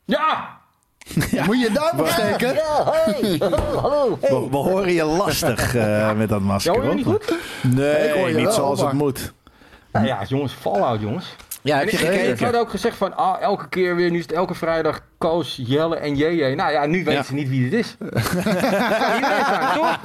Ja! Moet je daar maar steken? Ja, hey. Hallo. We horen je lastig met dat masker. Ja, hoor je niet goed? Nee, Ik hoor je niet wel, zoals maar- het moet. Nou ja, jongens, Fallout, jongens. Ja, heb je Ik gekeken? had ook gezegd van, elke keer weer, nu is het elke vrijdag Koos, Jelle en JJ. Nou ja, nu weten ze niet wie dit is. Iedereen zijn, toch?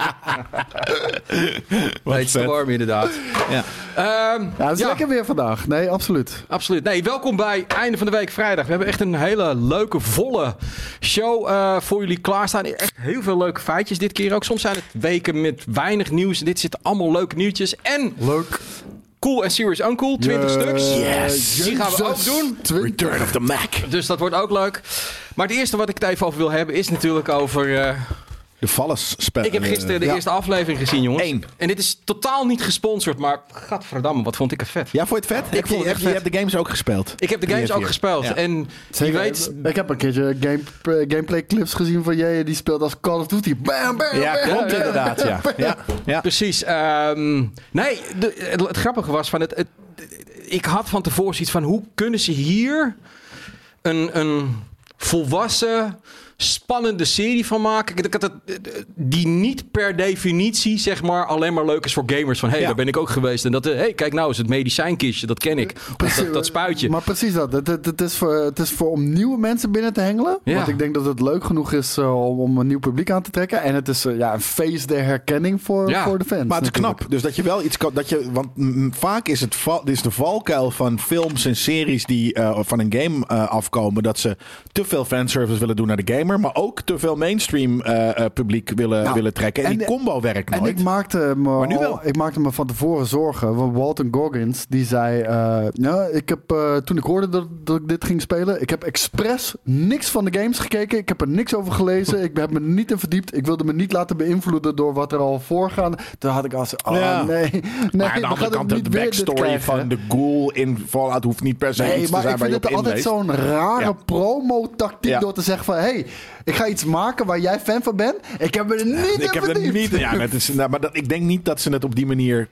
Beetje warm, inderdaad. Ja. Ja, het is lekker weer vandaag. Nee, absoluut. Absoluut. Nee, welkom bij einde van de week vrijdag. We hebben echt een hele leuke, volle show voor jullie klaarstaan. Echt heel veel leuke feitjes dit keer ook. Soms zijn het weken met weinig nieuws. Dit zitten allemaal leuke nieuwtjes. En Leuk. Cool en Serious Uncool, 20 stuks. Yes. Die gaan we ook doen. Return of the Mac. Dus dat wordt ook leuk. Maar het eerste wat ik het even over wil hebben is natuurlijk over... De Vallesspel. ik heb gisteren de eerste aflevering gezien, jongens. 1. En dit is totaal niet gesponsord, maar gadverdamme, wat vond ik het vet. Ja, vond je het vet? vond het echt Je vet. hebt de games ook gespeeld. Ik heb de games ook gespeeld. Ja. En wie weet... Ik heb een keertje gameplay clips gezien van jij die speelt als Call of Duty. Bam, bam, Ja, bam, klopt bam. inderdaad. Ja. Precies. Nee, het grappige was van ik had van tevoren zoiets van, hoe kunnen ze hier een volwassen, spannende serie van maken die niet per definitie zeg maar alleen maar leuk is voor gamers. Van daar ben ik ook geweest. En kijk nou eens, het medicijnkistje, dat ken ik. Of dat spuitje. Maar precies dat. Het is voor om nieuwe mensen binnen te hengelen. Ja. Want ik denk dat het leuk genoeg is om een nieuw publiek aan te trekken. En het is een feest der herkenning voor de fans. Maar het is natuurlijk. knap. Dus dat je wel iets kan... Want vaak is is de valkuil van films en series die van een game afkomen, dat ze te veel fanservice willen doen naar de gamer, maar ook te veel mainstream publiek willen trekken. En die combo werkt nooit. En ik maakte me van tevoren zorgen. Want Walton Goggins, die zei... ik heb, toen ik hoorde dat ik dit ging spelen, ik heb expres niks van de games gekeken. Ik heb er niks over gelezen. Ik heb me niet in verdiept. Ik wilde me niet laten beïnvloeden door wat er al voorgaat. Toen had ik als nee. Maar aan de andere kant, de backstory van de ghoul in Fallout hoeft niet per se iets te zijn waar je op ik vind het altijd zo'n rare promo-tactiek door te zeggen van... Hey, ik ga iets maken waar jij fan van bent. Ik heb er niet in verdiept. Ik denk niet dat ze het op die manier...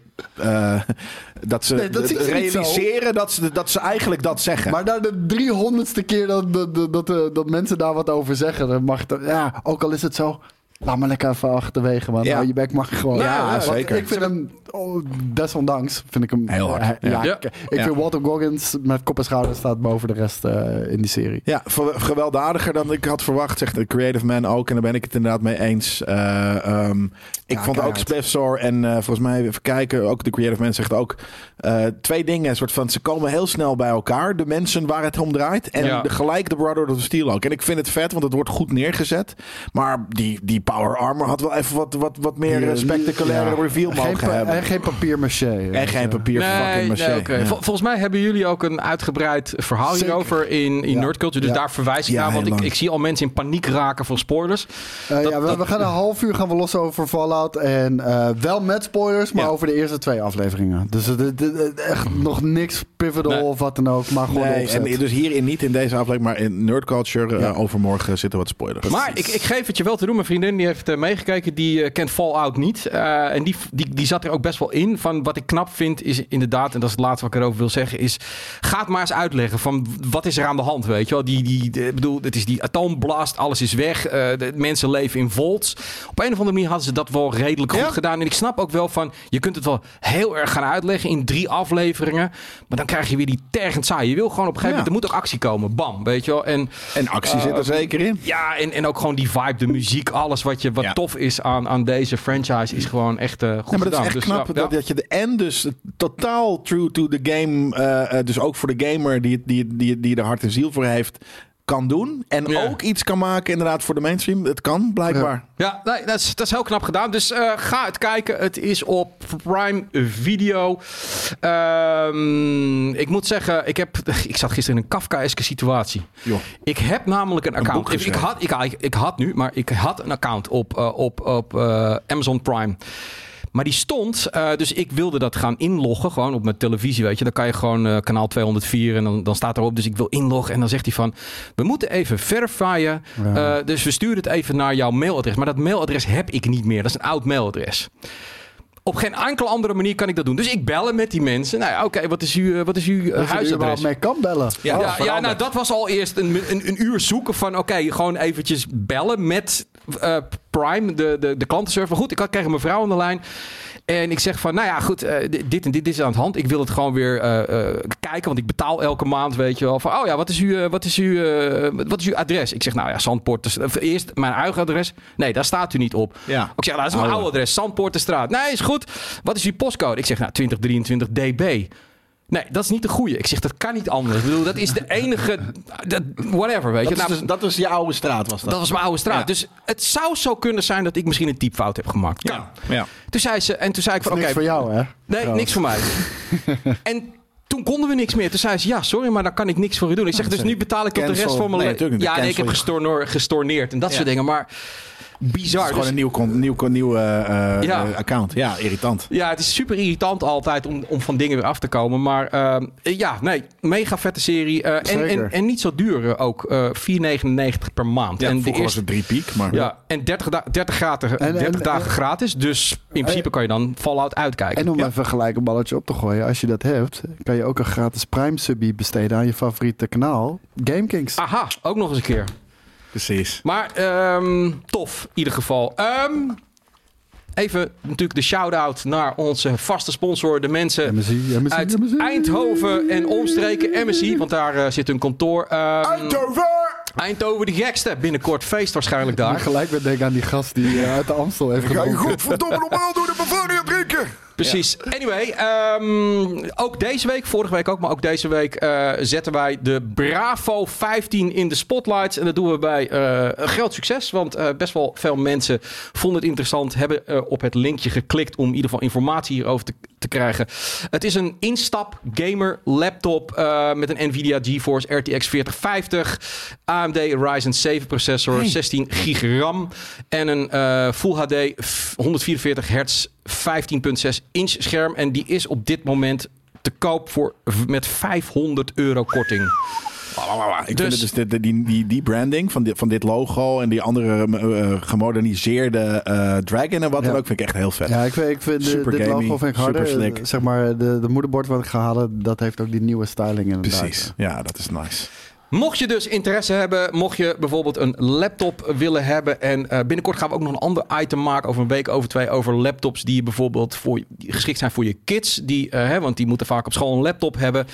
dat ze realiseren dat ze eigenlijk dat zeggen. Maar na de 300ste keer dat mensen daar wat over zeggen... dan mag het... Ja, ook al is het zo... Laat maar lekker even achterwege, man. Je bek mag je gewoon. Ja, zeker. Ik vind hem, desondanks, vind ik hem... heel hard. Ik vind Walton Goggins met kop en schouder staat boven de rest in die serie. Ja, gewelddadiger dan ik had verwacht, zegt de Creative Man ook. En daar ben ik het inderdaad mee eens. Ik vond ook Spefzor en volgens mij, even kijken, ook de Creative Man zegt ook... twee dingen, soort van, ze komen heel snel bij elkaar. De mensen waar het om draait. En gelijk de Brotherhood of Steel ook. En ik vind het vet, want het wordt goed neergezet. Maar die Power Armor had wel even wat meer spectaculaire reveal mogen hebben. En geen papier-maché. En geen papier fucking maché. Nee, okay. Volgens mij hebben jullie ook een uitgebreid verhaal hierover in Nerd Culture. Dus daar verwijs ik naar. Want ik zie al mensen in paniek raken voor spoilers. We gaan een half uur los over Fallout. En wel met spoilers, maar over de eerste 2 afleveringen. Dus echt nog niks pivotal of wat dan ook. Maar gewoon en dus hierin niet in deze aflevering, maar in Nerd Culture overmorgen zitten wat spoilers. Maar ik geef het je wel te doen. Mijn vriendin die heeft meegekeken. Die kent Fallout niet. En die zat er ook best wel in. Van wat ik knap vind is inderdaad, en dat is het laatste wat ik erover wil zeggen, is ga het maar eens uitleggen van wat is er aan de hand, weet je wel. Het is die atoomblast, alles is weg. De mensen leven in volts. Op een of andere manier hadden ze dat wel redelijk goed gedaan. En ik snap ook wel van, je kunt het wel heel erg gaan uitleggen in 3 afleveringen. Maar dan krijg je weer die tergend saai. Je wil gewoon op een gegeven moment, er moet ook actie komen. Bam, weet je wel. En actie zit er zeker in. Ja, en ook gewoon die vibe, de muziek, alles wat tof is aan deze franchise is gewoon echt goed gedaan. Maar dat is echt knap dat je dus totaal true to the game, dus ook voor de gamer die er hart en ziel voor heeft, kan doen. En ook iets kan maken inderdaad voor de mainstream. Het kan, blijkbaar. Ja, nee, dat is heel knap gedaan. Dus ga het kijken. Het is op Prime Video. Ik moet zeggen, ik zat gisteren in een Kafkaeske situatie. Jo. Ik heb namelijk een account. Ik had nu, maar ik had een account op Amazon Prime. Maar die stond, dus ik wilde dat gaan inloggen, gewoon op mijn televisie, weet je. Dan kan je gewoon kanaal 204 en dan staat erop, dus ik wil inloggen. En dan zegt hij van, we moeten even verifyen, dus we sturen het even naar jouw mailadres. Maar dat mailadres heb ik niet meer, dat is een oud mailadres. Op geen enkele andere manier kan ik dat doen. Dus ik bellen met die mensen. Nou ja, oké, wat is uw huisadres? Mee kan bellen. Ja, nou dat was al eerst een uur zoeken van gewoon eventjes bellen met Prime, de klantenserver. Goed, ik kreeg mijn vrouw aan de lijn. En ik zeg van, nou ja, goed, dit en dit is aan de hand. Ik wil het gewoon weer kijken, want ik betaal elke maand, weet je wel. Van, wat is uw adres? Ik zeg, nou ja, Zandpoort. Dus, eerst mijn eigen adres. Nee, daar staat u niet op. Ja. Ik zeg, nou, dat is mijn oude adres, Zandpoortenstraat. Nee, is goed. Wat is uw postcode? Ik zeg, nou, 2023 DB. Nee, dat is niet de goeie. Ik zeg, dat kan niet anders. Ik bedoel, dat is de enige... whatever, weet je. Dat was je oude straat, was dat? Dat was mijn oude straat. Ja. Dus het zou zo kunnen zijn dat ik misschien een typfout heb gemaakt. Kan. Ja. Toen zei ik van, niks voor jou, hè? Nee, niks voor mij. En toen konden we niks meer. Toen zei ze, ja, sorry, maar dan kan ik niks voor u doen. Ik zeg, dus nu betaal ik tot de rest van mijn leven. Ja, nee, ik heb gestorneerd en dat soort dingen. Maar... bizar. Het is gewoon een nieuw account. Ja, irritant. Ja, het is super irritant altijd om van dingen weer af te komen. Maar mega vette serie. En niet zo duur ook. $4,99 per maand. Ja, en vroeger was het 3 piek. Maar... Ja, en 30 dagen gratis. Dus in principe kan je dan Fallout uitkijken. En om even gelijk een balletje op te gooien. Als je dat hebt, kan je ook een gratis Prime subie besteden aan je favoriete kanaal. GameKings. Aha, ook nog eens een keer. Precies. Maar tof, in ieder geval. Even natuurlijk de shout-out naar onze vaste sponsor. De mensen MSI. uit Eindhoven en omstreken. MSI, want daar zit hun kantoor. Eindhoven de gekste. Binnenkort feest waarschijnlijk daar. Ik gelijk weer denken aan die gast die uit de Amstel heeft gedronken. Ga je godverdomme normaal doen en Bavaria drinken? Precies. Ja. Anyway, ook deze week, vorige week ook, maar ook deze week zetten wij de Bravo 15 in de spotlights. En dat doen we bij een groot succes, want best wel veel mensen vonden het interessant, hebben op het linkje geklikt om in ieder geval informatie hierover te krijgen. Het is een instap gamer laptop met een Nvidia GeForce RTX 4050, AMD Ryzen 7 processor, 16 gig RAM en een Full HD 144 Hz 15.6 inch scherm. En die is op dit moment te koop met €500 korting. Ik vind het dus die branding van dit logo en die andere gemoderniseerde Dragon en wat dan ook vind ik echt heel vet. Ja, ik vind dit logo vind ik harder. Slick. Zeg maar, de moederbord wat ik ga halen, dat heeft ook die nieuwe styling inderdaad. Precies, ja, dat is nice. Mocht je dus interesse hebben, mocht je bijvoorbeeld een laptop willen hebben en binnenkort gaan we ook nog een ander item maken over een week, over 2, over laptops die je bijvoorbeeld geschikt zijn voor je kids, want die moeten vaak op school een laptop hebben.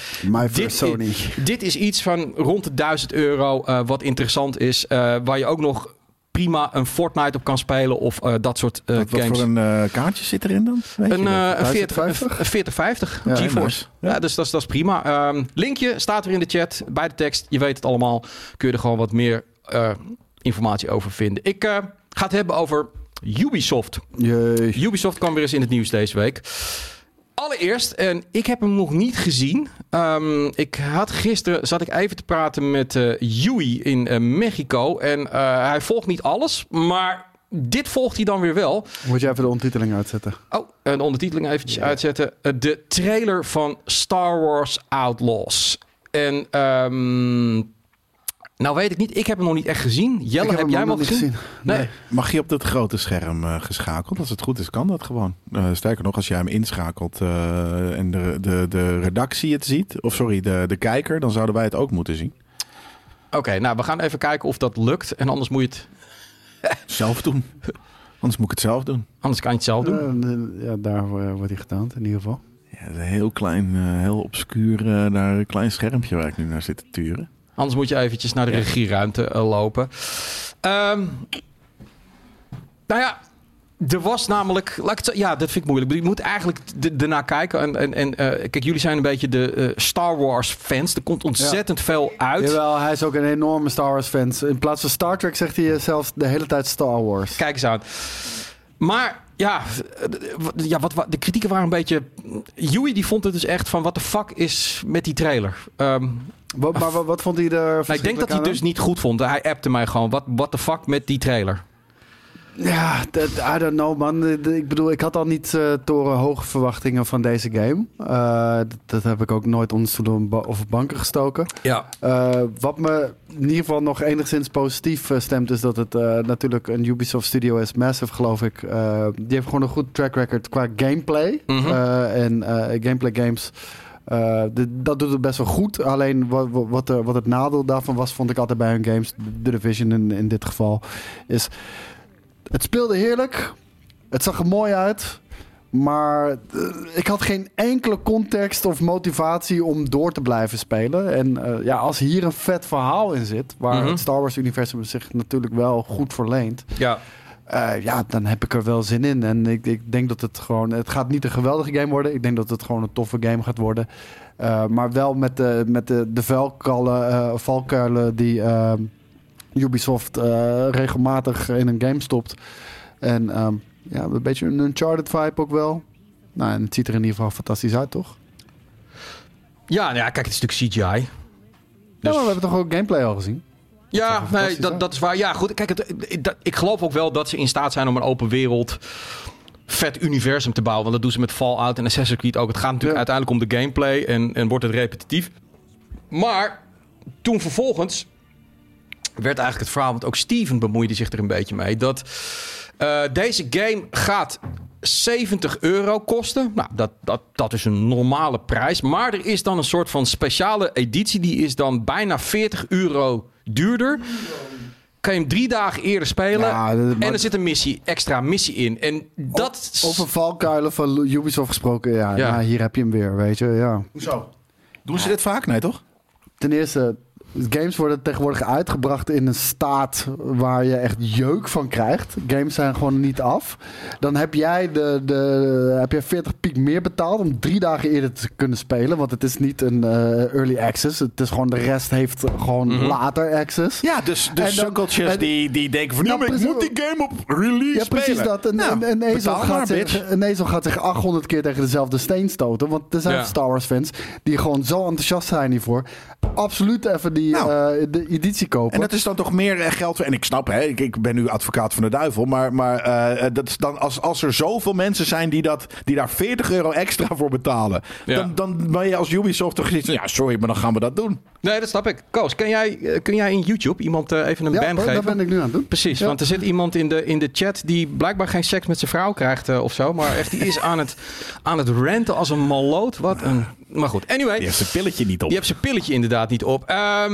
Dit is iets van rond de €1000 wat interessant is, waar je ook nog prima een Fortnite op kan spelen of dat soort games. Wat voor een kaartje zit erin dan? Een 4050 GeForce. Ja, dus dat is prima. Linkje staat weer in de chat bij de tekst. Je weet het allemaal. Kun je er gewoon wat meer informatie over vinden. Ik ga het hebben over Ubisoft. Jee. Ubisoft kwam weer eens in het nieuws deze week. Allereerst, en ik heb hem nog niet gezien. Gisteren zat ik even te praten met Yui in Mexico. En hij volgt niet alles, maar dit volgt hij dan weer wel. Moet je even de ondertiteling uitzetten? Oh, de ondertiteling eventjes uitzetten. De trailer van Star Wars Outlaws. En nou weet ik niet, ik heb hem nog niet echt gezien. Jelle, heb jij hem al gezien? Nee. Mag je op dat grote scherm geschakeld? Als het goed is, kan dat gewoon. Sterker nog, als jij hem inschakelt en de redactie het ziet, of sorry, de kijker, dan zouden wij het ook moeten zien. Oké, nou, we gaan even kijken of dat lukt. En anders moet je het zelf doen. Anders moet ik het zelf doen. Anders kan je het zelf doen. Ja, daar wordt hij getoond in ieder geval. Ja, een heel klein, heel obscuur, daar een klein schermpje waar ik nu naar zit te turen. Anders moet je eventjes naar de regieruimte lopen. Nou ja, er was namelijk... Ja, dat vind ik moeilijk. Je moet eigenlijk ernaar kijken. Kijk, jullie zijn een beetje de Star Wars fans. Er komt ontzettend veel uit. Jawel, hij is ook een enorme Star Wars fan. In plaats van Star Trek zegt hij zelfs de hele tijd Star Wars. Kijk eens aan. Maar... Ja, de kritieken waren een beetje... Yui die vond het dus echt van... What the fuck is met die trailer? Maar wat vond hij er... Ik denk dat hij het dus niet goed vond. Hij appte mij gewoon... What the fuck met die trailer? Ja, I don't know, man. Ik bedoel, ik had al niet torenhoge verwachtingen van deze game. Dat heb ik ook nooit onder stoelen of banken gestoken. Ja. Wat me in ieder geval nog enigszins positief stemt, is dat het natuurlijk een Ubisoft studio is. Massive, geloof ik. Die heeft gewoon een goed track record qua gameplay. Mm-hmm. En gameplay games... dat doet het best wel goed. Alleen wat het nadeel daarvan was, vond ik altijd bij hun games, The Division in dit geval, is... Het speelde heerlijk. Het zag er mooi uit. Maar ik had geen enkele context of motivatie om door te blijven spelen. En als hier een vet verhaal in zit, waar het Star Wars-universum zich natuurlijk wel goed voor leent... Ja. Dan heb ik er wel zin in. En ik denk dat het gewoon... Het gaat niet een geweldige game worden. Ik denk dat het gewoon een toffe game gaat worden. Maar wel met de valkuilen die Ubisoft regelmatig in een game stopt. En een beetje een Uncharted vibe ook wel. Nou, en het ziet er in ieder geval fantastisch uit, toch? Ja, kijk, het is natuurlijk CGI. Dus... Ja, maar we hebben toch ook gameplay al gezien? Ja, nee, dat is waar. Ja, goed. Kijk, ik geloof ook wel dat ze in staat zijn om een open wereld, vet universum te bouwen. Want dat doen ze met Fallout en Assassin's Creed ook. Het gaat natuurlijk uiteindelijk om de gameplay en wordt het repetitief. Maar toen vervolgens werd eigenlijk het verhaal, want ook Steven bemoeide zich er een beetje mee, dat deze game gaat €70 kosten. Nou, dat is een normale prijs. Maar er is dan een soort van speciale editie. Die is dan bijna €40 duurder. Kan je hem 3 dagen eerder spelen. Ja, en er zit een extra missie in. En dat... Over valkuilen van Ubisoft gesproken. Ja. Nou, hier heb je hem weer, weet je. Ja. Hoezo? Doen ze dit vaak? Nee, toch? Ten eerste... Games worden tegenwoordig uitgebracht in een staat waar je echt jeuk van krijgt. Games zijn gewoon niet af. Dan heb jij heb je 40 piek meer betaald om 3 dagen eerder te kunnen spelen. Want het is niet een early access. Het is gewoon, de rest heeft gewoon later access. Ja, dus sukkeltjes die denken van... ik moet die game op release spelen. Ja, precies dat. Een ezel gaat zich 800 keer tegen dezelfde steen stoten. Want er zijn Star Wars fans die gewoon zo enthousiast zijn hiervoor. Absoluut even de editie kopen. En dat is dan toch meer geld. En ik snap, ik ben nu advocaat van de duivel. Maar dat is dan als er zoveel mensen zijn die daar €40 extra voor betalen. Ja. Dan ben je als Ubisoft toch gezien. Ja, sorry, maar dan gaan we dat doen. Nee, dat snap ik. Koos, kun jij in YouTube iemand even een band geven? Ja, dat ben ik nu aan het doen. Precies, want er zit iemand in de chat die blijkbaar geen seks met zijn vrouw krijgt of zo. Maar echt, die is aan het ranten als een malloot. Maar goed, anyway. Die heeft zijn pilletje niet op. Die heeft zijn pilletje inderdaad niet op.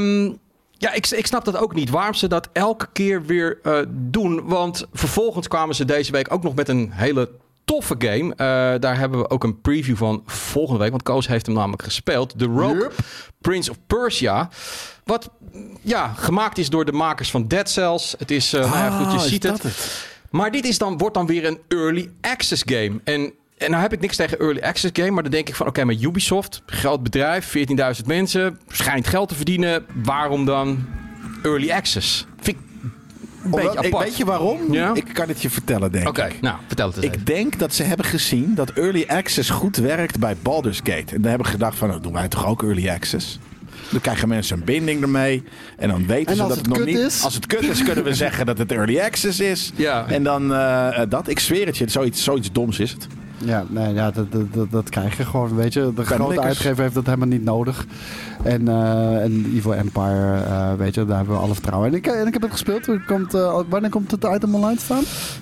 Ik snap dat ook niet. Waarom ze dat elke keer weer doen. Want vervolgens kwamen ze deze week ook nog met een hele toffe game. Daar hebben we ook een preview van volgende week. Want Koos heeft hem namelijk gespeeld. The Rogue Prince of Persia. Wat gemaakt is door de makers van Dead Cells. Het is, goed, je ziet het. Maar dit wordt dan weer een early access game. En nou heb ik niks tegen early access game. Maar dan denk ik van, oké, maar Ubisoft, groot bedrijf, 14.000 mensen, schijnt geld te verdienen. Waarom dan early access? Vind ik een beetje apart. Weet je waarom? Ja? Ik kan het je vertellen, denk ik. Oké, nou, vertel het eens even. Ik denk dat ze hebben gezien dat early access goed werkt bij Baldur's Gate. En dan hebben gebruikt van, nou, doen wij toch ook early access? Dan krijgen mensen een binding ermee. En dan weten ze dat het nog niet is. Als het kut is, kunnen we zeggen dat het early access is. Ja. En dan ik zweer het je, zoiets doms is het. Ja, dat krijg je gewoon, weet je. De grote uitgever heeft dat helemaal niet nodig. En Evil Empire, weet je, daar hebben we alle vertrouwen in. En ik heb het gespeeld. Wanneer komt het item online staan?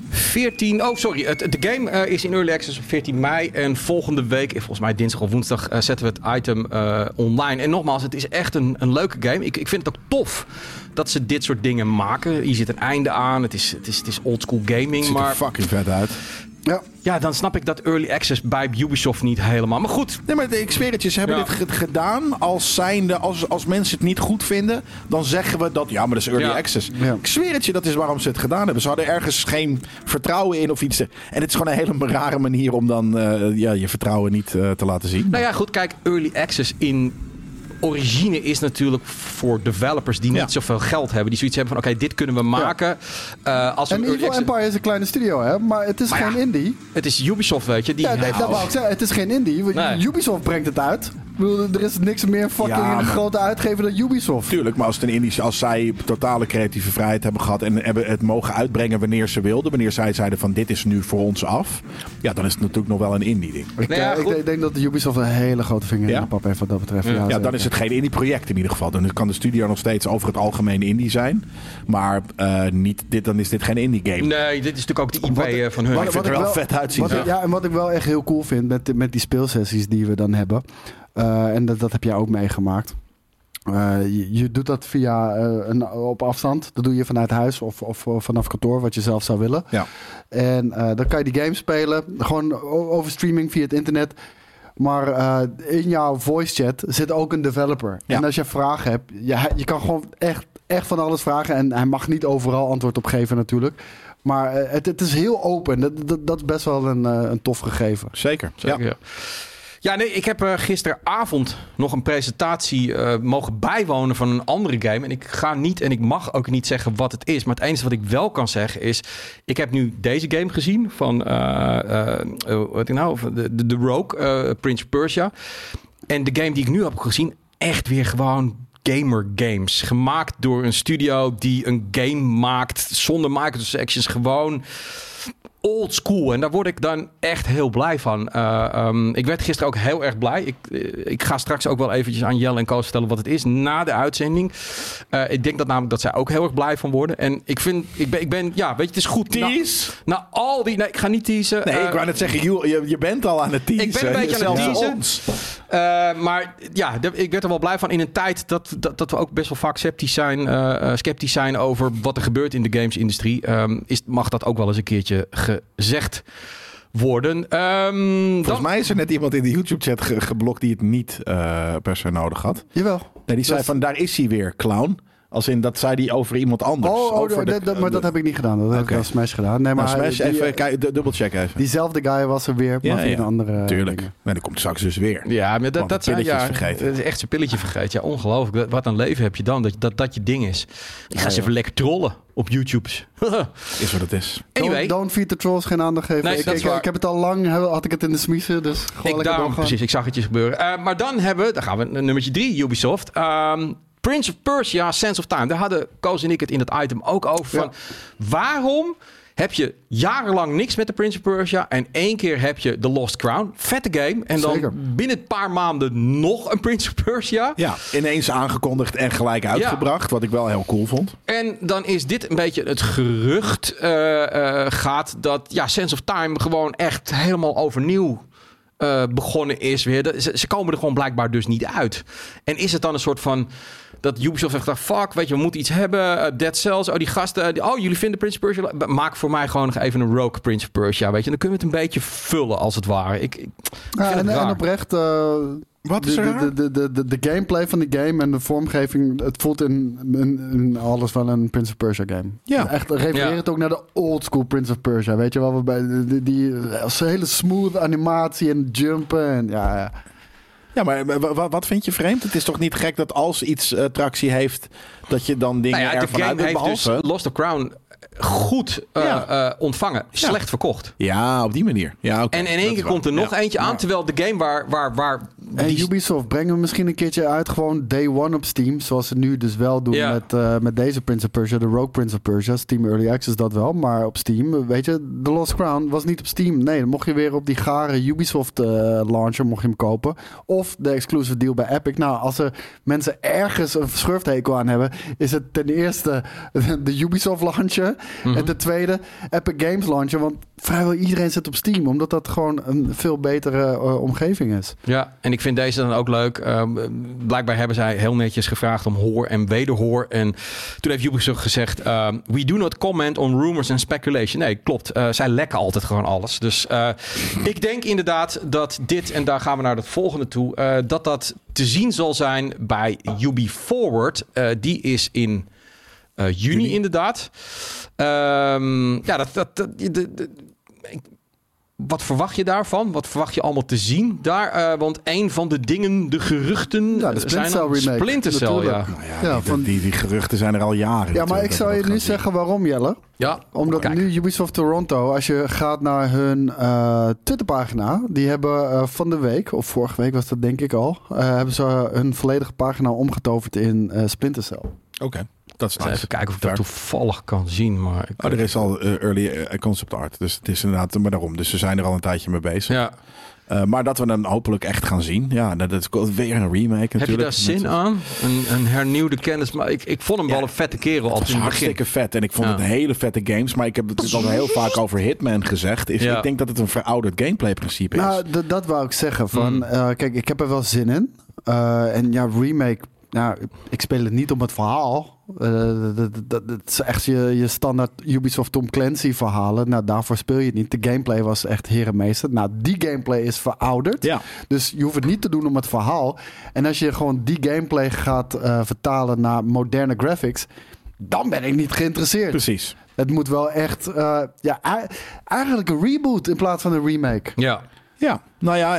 De game is in Early Access op 14 mei. En volgende week, volgens mij dinsdag of woensdag, zetten we het item online. En nogmaals, het is echt een leuke game. Ik vind het ook tof dat ze dit soort dingen maken. Hier zit een einde aan. Het is oldschool gaming. Het ziet er fucking vet uit. Ja, dan snap ik dat early access bij Ubisoft niet helemaal. Maar goed. Nee, maar ik zweer het je, ze hebben dit gedaan als zijnde, als mensen het niet goed vinden, dan zeggen we dat, maar dat is early access. Ja. Ik zweer het je, dat is waarom ze het gedaan hebben. Ze hadden ergens geen vertrouwen in of iets. En het is gewoon een hele rare manier om dan je vertrouwen niet te laten zien. Nou ja, goed, kijk, early access in origine is natuurlijk voor developers die niet zoveel geld hebben. Die zoiets hebben van, oké, dit kunnen we maken. En Evil Empire is een kleine studio, hè? Maar het is geen indie. Het is Ubisoft, weet je. Dat wou ik zeggen. Het is geen indie. Nee. Ubisoft brengt het uit. Ik bedoel, er is niks meer fucking grote uitgever dan Ubisoft. Tuurlijk, maar als zij totale creatieve vrijheid hebben gehad en hebben het mogen uitbrengen wanneer ze wilden, wanneer zij zeiden van dit is nu voor ons af, ja, dan is het natuurlijk nog wel een indie ding. Ik denk dat de Ubisoft een hele grote vinger in de pap heeft wat dat betreft. Ja, dan is het geen indie project in ieder geval. Dan kan de studio nog steeds over het algemeen indie zijn, maar dan is dit geen indie game. Nee, dit is natuurlijk ook de IP van hun. Maar ik vind het er wel vet uitzien. En wat ik wel echt heel cool vind met die speelsessies die we dan hebben, en dat heb jij ook meegemaakt. Je doet dat via op afstand. Dat doe je vanuit huis of vanaf kantoor, wat je zelf zou willen. Ja. En dan kan je die game spelen. Gewoon over streaming via het internet. Maar in jouw voice chat zit ook een developer. Ja. En als je vragen hebt, je kan gewoon echt van alles vragen. En hij mag niet overal antwoord op geven natuurlijk. Maar het is heel open. Dat is best wel een tof gegeven. Zeker. Ja. Ja, nee, ik heb gisteravond nog een presentatie mogen bijwonen van een andere game. En ik ga niet en ik mag ook niet zeggen wat het is. Maar het enige wat ik wel kan zeggen is, ik heb nu deze game gezien van de Rogue, Prince of Persia. En de game die ik nu heb gezien, echt weer gewoon gamer games. Gemaakt door een studio die een game maakt zonder microtransactions. Gewoon old school. En daar word ik dan echt heel blij van. Ik werd gisteren ook heel erg blij. Ik ga straks ook wel eventjes aan Jelle en Koos vertellen wat het is na de uitzending. Ik denk dat namelijk dat zij ook heel erg blij van worden. En ik ben ja, weet je, het is goed. Tease? Na al die... Nee, ik ga niet teasen. Nee, ik wou net zeggen, je bent al aan het teasen. Ik ben een beetje aan het teasen. Maar ja, ik werd er wel blij van in een tijd dat we ook best wel vaak sceptisch zijn over wat er gebeurt in de gamesindustrie. Mag dat ook wel eens een keertje gezegd worden. Volgens mij is er net iemand in de YouTube-chat geblokt die het niet per se nodig had. Jawel. Nee, die zei van, daar is hij weer, clown. Als in, dat zei hij over iemand anders. Maar dat heb ik niet gedaan. Dat heb ik wel Smash gedaan. Nee, maar Smash, even dubbelcheck even. Diezelfde guy was er weer, maar via een andere... Tuurlijk. Maar dat komt straks dus weer. Ja, maar dat zijn vergeten. Dat is echt zijn pilletje vergeten. Ja, ongelooflijk. Wat een leven heb je dan, dat je ding is. Ik ga eens even lekker trollen op YouTube. Is wat het is. Anyway. Don't feed the trolls geen aandacht geven. Nee, ik heb het al lang, had ik het in de smiezen. Dus precies, ik zag het je gebeuren. Maar dan gaan we nummertje 3, Ubisoft. Prince of Persia, Sands of Time. Daar hadden Koos en ik het in het item ook over. Van, waarom heb je jarenlang niks met de Prince of Persia en 1 keer heb je The Lost Crown? Vette game. En dan binnen een paar maanden nog een Prince of Persia. Ja, ineens aangekondigd en gelijk uitgebracht. Wat ik wel heel cool vond. En dan is dit een beetje het gerucht gaat dat Sands of Time gewoon echt helemaal overnieuw begonnen is weer. Ze komen er gewoon blijkbaar dus niet uit. En is het dan een soort van dat Ubisoft zegt, fuck, weet je, we moeten iets hebben. Dead Cells, die gasten. Jullie vinden Prince of Persia? Maak voor mij gewoon nog even een Rogue Prince of Persia, weet je. Dan kunnen we het een beetje vullen, als het ware. Ik en oprecht... Wat is er? De gameplay van die game en de vormgeving, het voelt in alles wel een Prince of Persia game. Ja. Echt refereert het ook naar de old school Prince of Persia. Weet je wel, waarbij die hele smooth animatie en jumpen en ja. Ja, maar wat vind je vreemd? Het is toch niet gek dat als iets tractie heeft, dat je dan dingen ervan uit doet, behalve... Dus Lost Crown goed ontvangen. Slecht verkocht. Ja, op die manier. Ja, okay. En in één keer komt er nog eentje aan. Terwijl de game waar en Ubisoft brengen we misschien een keertje uit gewoon day one op Steam. Zoals ze nu dus wel doen met deze Prince of Persia. De Rogue Prince of Persia. Steam Early Access dat wel. Maar op Steam, weet je, The Lost Crown was niet op Steam. Nee, dan mocht je weer op die gare Ubisoft launcher mocht je hem kopen. Of de exclusive deal bij Epic. Nou, als er mensen ergens een verschurfthekel aan hebben, is het ten eerste de Ubisoft launcher. En ten tweede Epic Games launcher. Want vrijwel iedereen zit op Steam. Omdat dat gewoon een veel betere omgeving is. Ja, en ik vind deze dan ook leuk. Blijkbaar hebben zij heel netjes gevraagd om hoor en wederhoor. En toen heeft Ubisoft gezegd, we do not comment on rumors and speculation. Nee, klopt. Zij lekken altijd gewoon alles. Dus ik denk inderdaad dat dit, en daar gaan we naar het volgende toe, dat te zien zal zijn bij Ubi Forward. Die is in juni inderdaad. Wat verwacht je daarvan? Wat verwacht je allemaal te zien daar? Want een van de dingen, de geruchten... Ja, de Splinter Cell remake. Splinter Cell, ja. Nou ja, die geruchten zijn er al jaren. Ja, maar ik zou je nu zeggen waarom, Jelle. Ja, omdat nu Ubisoft Toronto, als je gaat naar hun Twitterpagina, die hebben van de week, of vorige week was dat denk ik al, hebben ze hun volledige pagina omgetoverd in Splinter Cell. Oké. Dat is even kijken of ik dat toevallig kan zien. Maar er is al early concept art. Dus het is inderdaad maar daarom. Dus ze zijn er al een tijdje mee bezig. Ja. Maar dat we dan hopelijk echt gaan zien. Ja, dat is weer een remake natuurlijk. Heb je daar zin aan? Een hernieuwde kennis. Maar ik vond hem wel een vette kerel. Het was hartstikke vet. En ik vond het hele vette games. Maar ik heb het al heel vaak over Hitman gezegd. Ik denk dat het een verouderd gameplay principe is. Nou, dat wou ik zeggen. Kijk, ik heb er wel zin in. En ja, remake... Nou, ik speel het niet om het verhaal. Dat is echt je standaard Ubisoft Tom Clancy verhalen. Nou, daarvoor speel je het niet. De gameplay was echt herenmeester. Nou, die gameplay is verouderd. Ja. Dus je hoeft het niet te doen om het verhaal. En als je gewoon die gameplay gaat vertalen naar moderne graphics, dan ben ik niet geïnteresseerd. Precies. Het moet wel echt... eigenlijk een reboot in plaats van een remake. Ja. Ja, nou ja,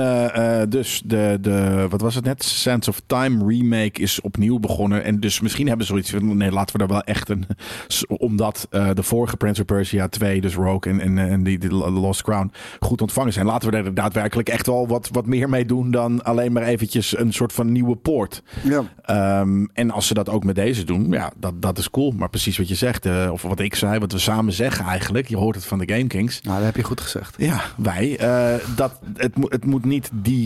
dus de wat was het net? Sands of Time remake is opnieuw begonnen. En dus misschien hebben ze zoiets van, nee, laten we daar wel echt omdat de vorige Prince of Persia 2, dus Rogue en die Lost Crown goed ontvangen zijn. Laten we er daadwerkelijk echt wel wat meer mee doen dan alleen maar eventjes een soort van nieuwe poort. Ja. En als ze dat ook met deze doen, ja, dat is cool. Maar precies wat je zegt, of wat ik zei, wat we samen zeggen eigenlijk. Je hoort het van de Game Kings. Nou, dat heb je goed gezegd. Ja, wij. Het moet niet die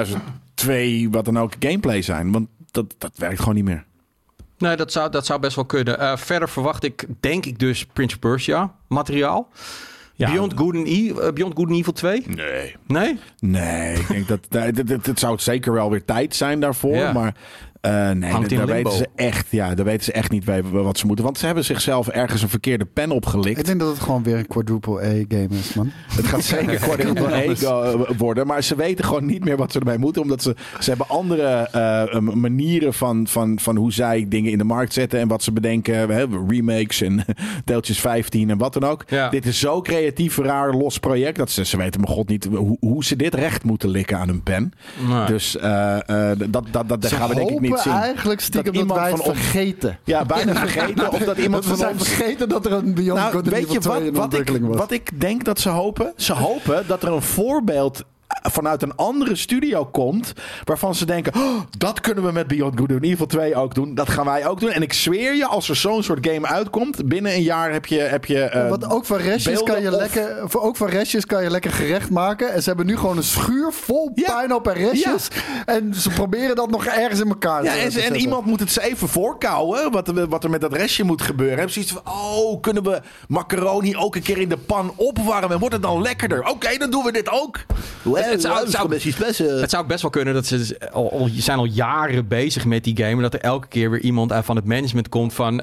2002 wat dan ook gameplay zijn. Want dat werkt gewoon niet meer. Nee, dat zou best wel kunnen. Verder verwacht ik, denk ik dus, Prince of Persia materiaal. Ja. Beyond Good and Evil 2? Nee. Nee? Nee, ik denk dat het zou zeker wel weer tijd zijn daarvoor. Ja. Maar nee, daar weten ze echt niet wat ze moeten. Want ze hebben zichzelf ergens een verkeerde pen opgelikt. Ik denk dat het gewoon weer een quadruple A-game is, man. Het gaat zeker quadruple A worden. Maar ze weten gewoon niet meer wat ze ermee moeten. Omdat ze hebben andere manieren van hoe zij dingen in de markt zetten. En wat ze bedenken. We hebben remakes en deeltjes 15 en wat dan ook. Ja. Dit is zo creatief, raar, los project. Dat ze weten mijn god niet hoe ze dit recht moeten likken aan hun pen. Nee. Dus dat gaan we denk ik niet zien. Eigenlijk stiekem dat wij het vergeten. Ja, bijna vergeten. Of dat iemand van ons vergeten dat er een Beyond Good and Evil 2 in ontwikkeling was. Wat ik denk dat ze hopen? Ze hopen dat er een voorbeeld vanuit een andere studio komt, waarvan ze denken, dat kunnen we met Beyond Good and Evil 2 ook doen. Dat gaan wij ook doen. En ik zweer je, als er zo'n soort game uitkomt, binnen een jaar heb je want ook van restjes kan je lekker gerecht maken. En ze hebben nu gewoon een schuur vol puinhoop en restjes. Ja. En ze proberen dat nog ergens in elkaar te zetten. En iemand moet het ze even voorkouwen, wat er met dat restje moet gebeuren. Hebben ze iets van, kunnen we macaroni ook een keer in de pan opwarmen? Wordt het dan lekkerder? Oké, dan doen we dit ook. Het zou best wel kunnen dat ze zijn al jaren bezig met die game. En dat er elke keer weer iemand van het management komt van...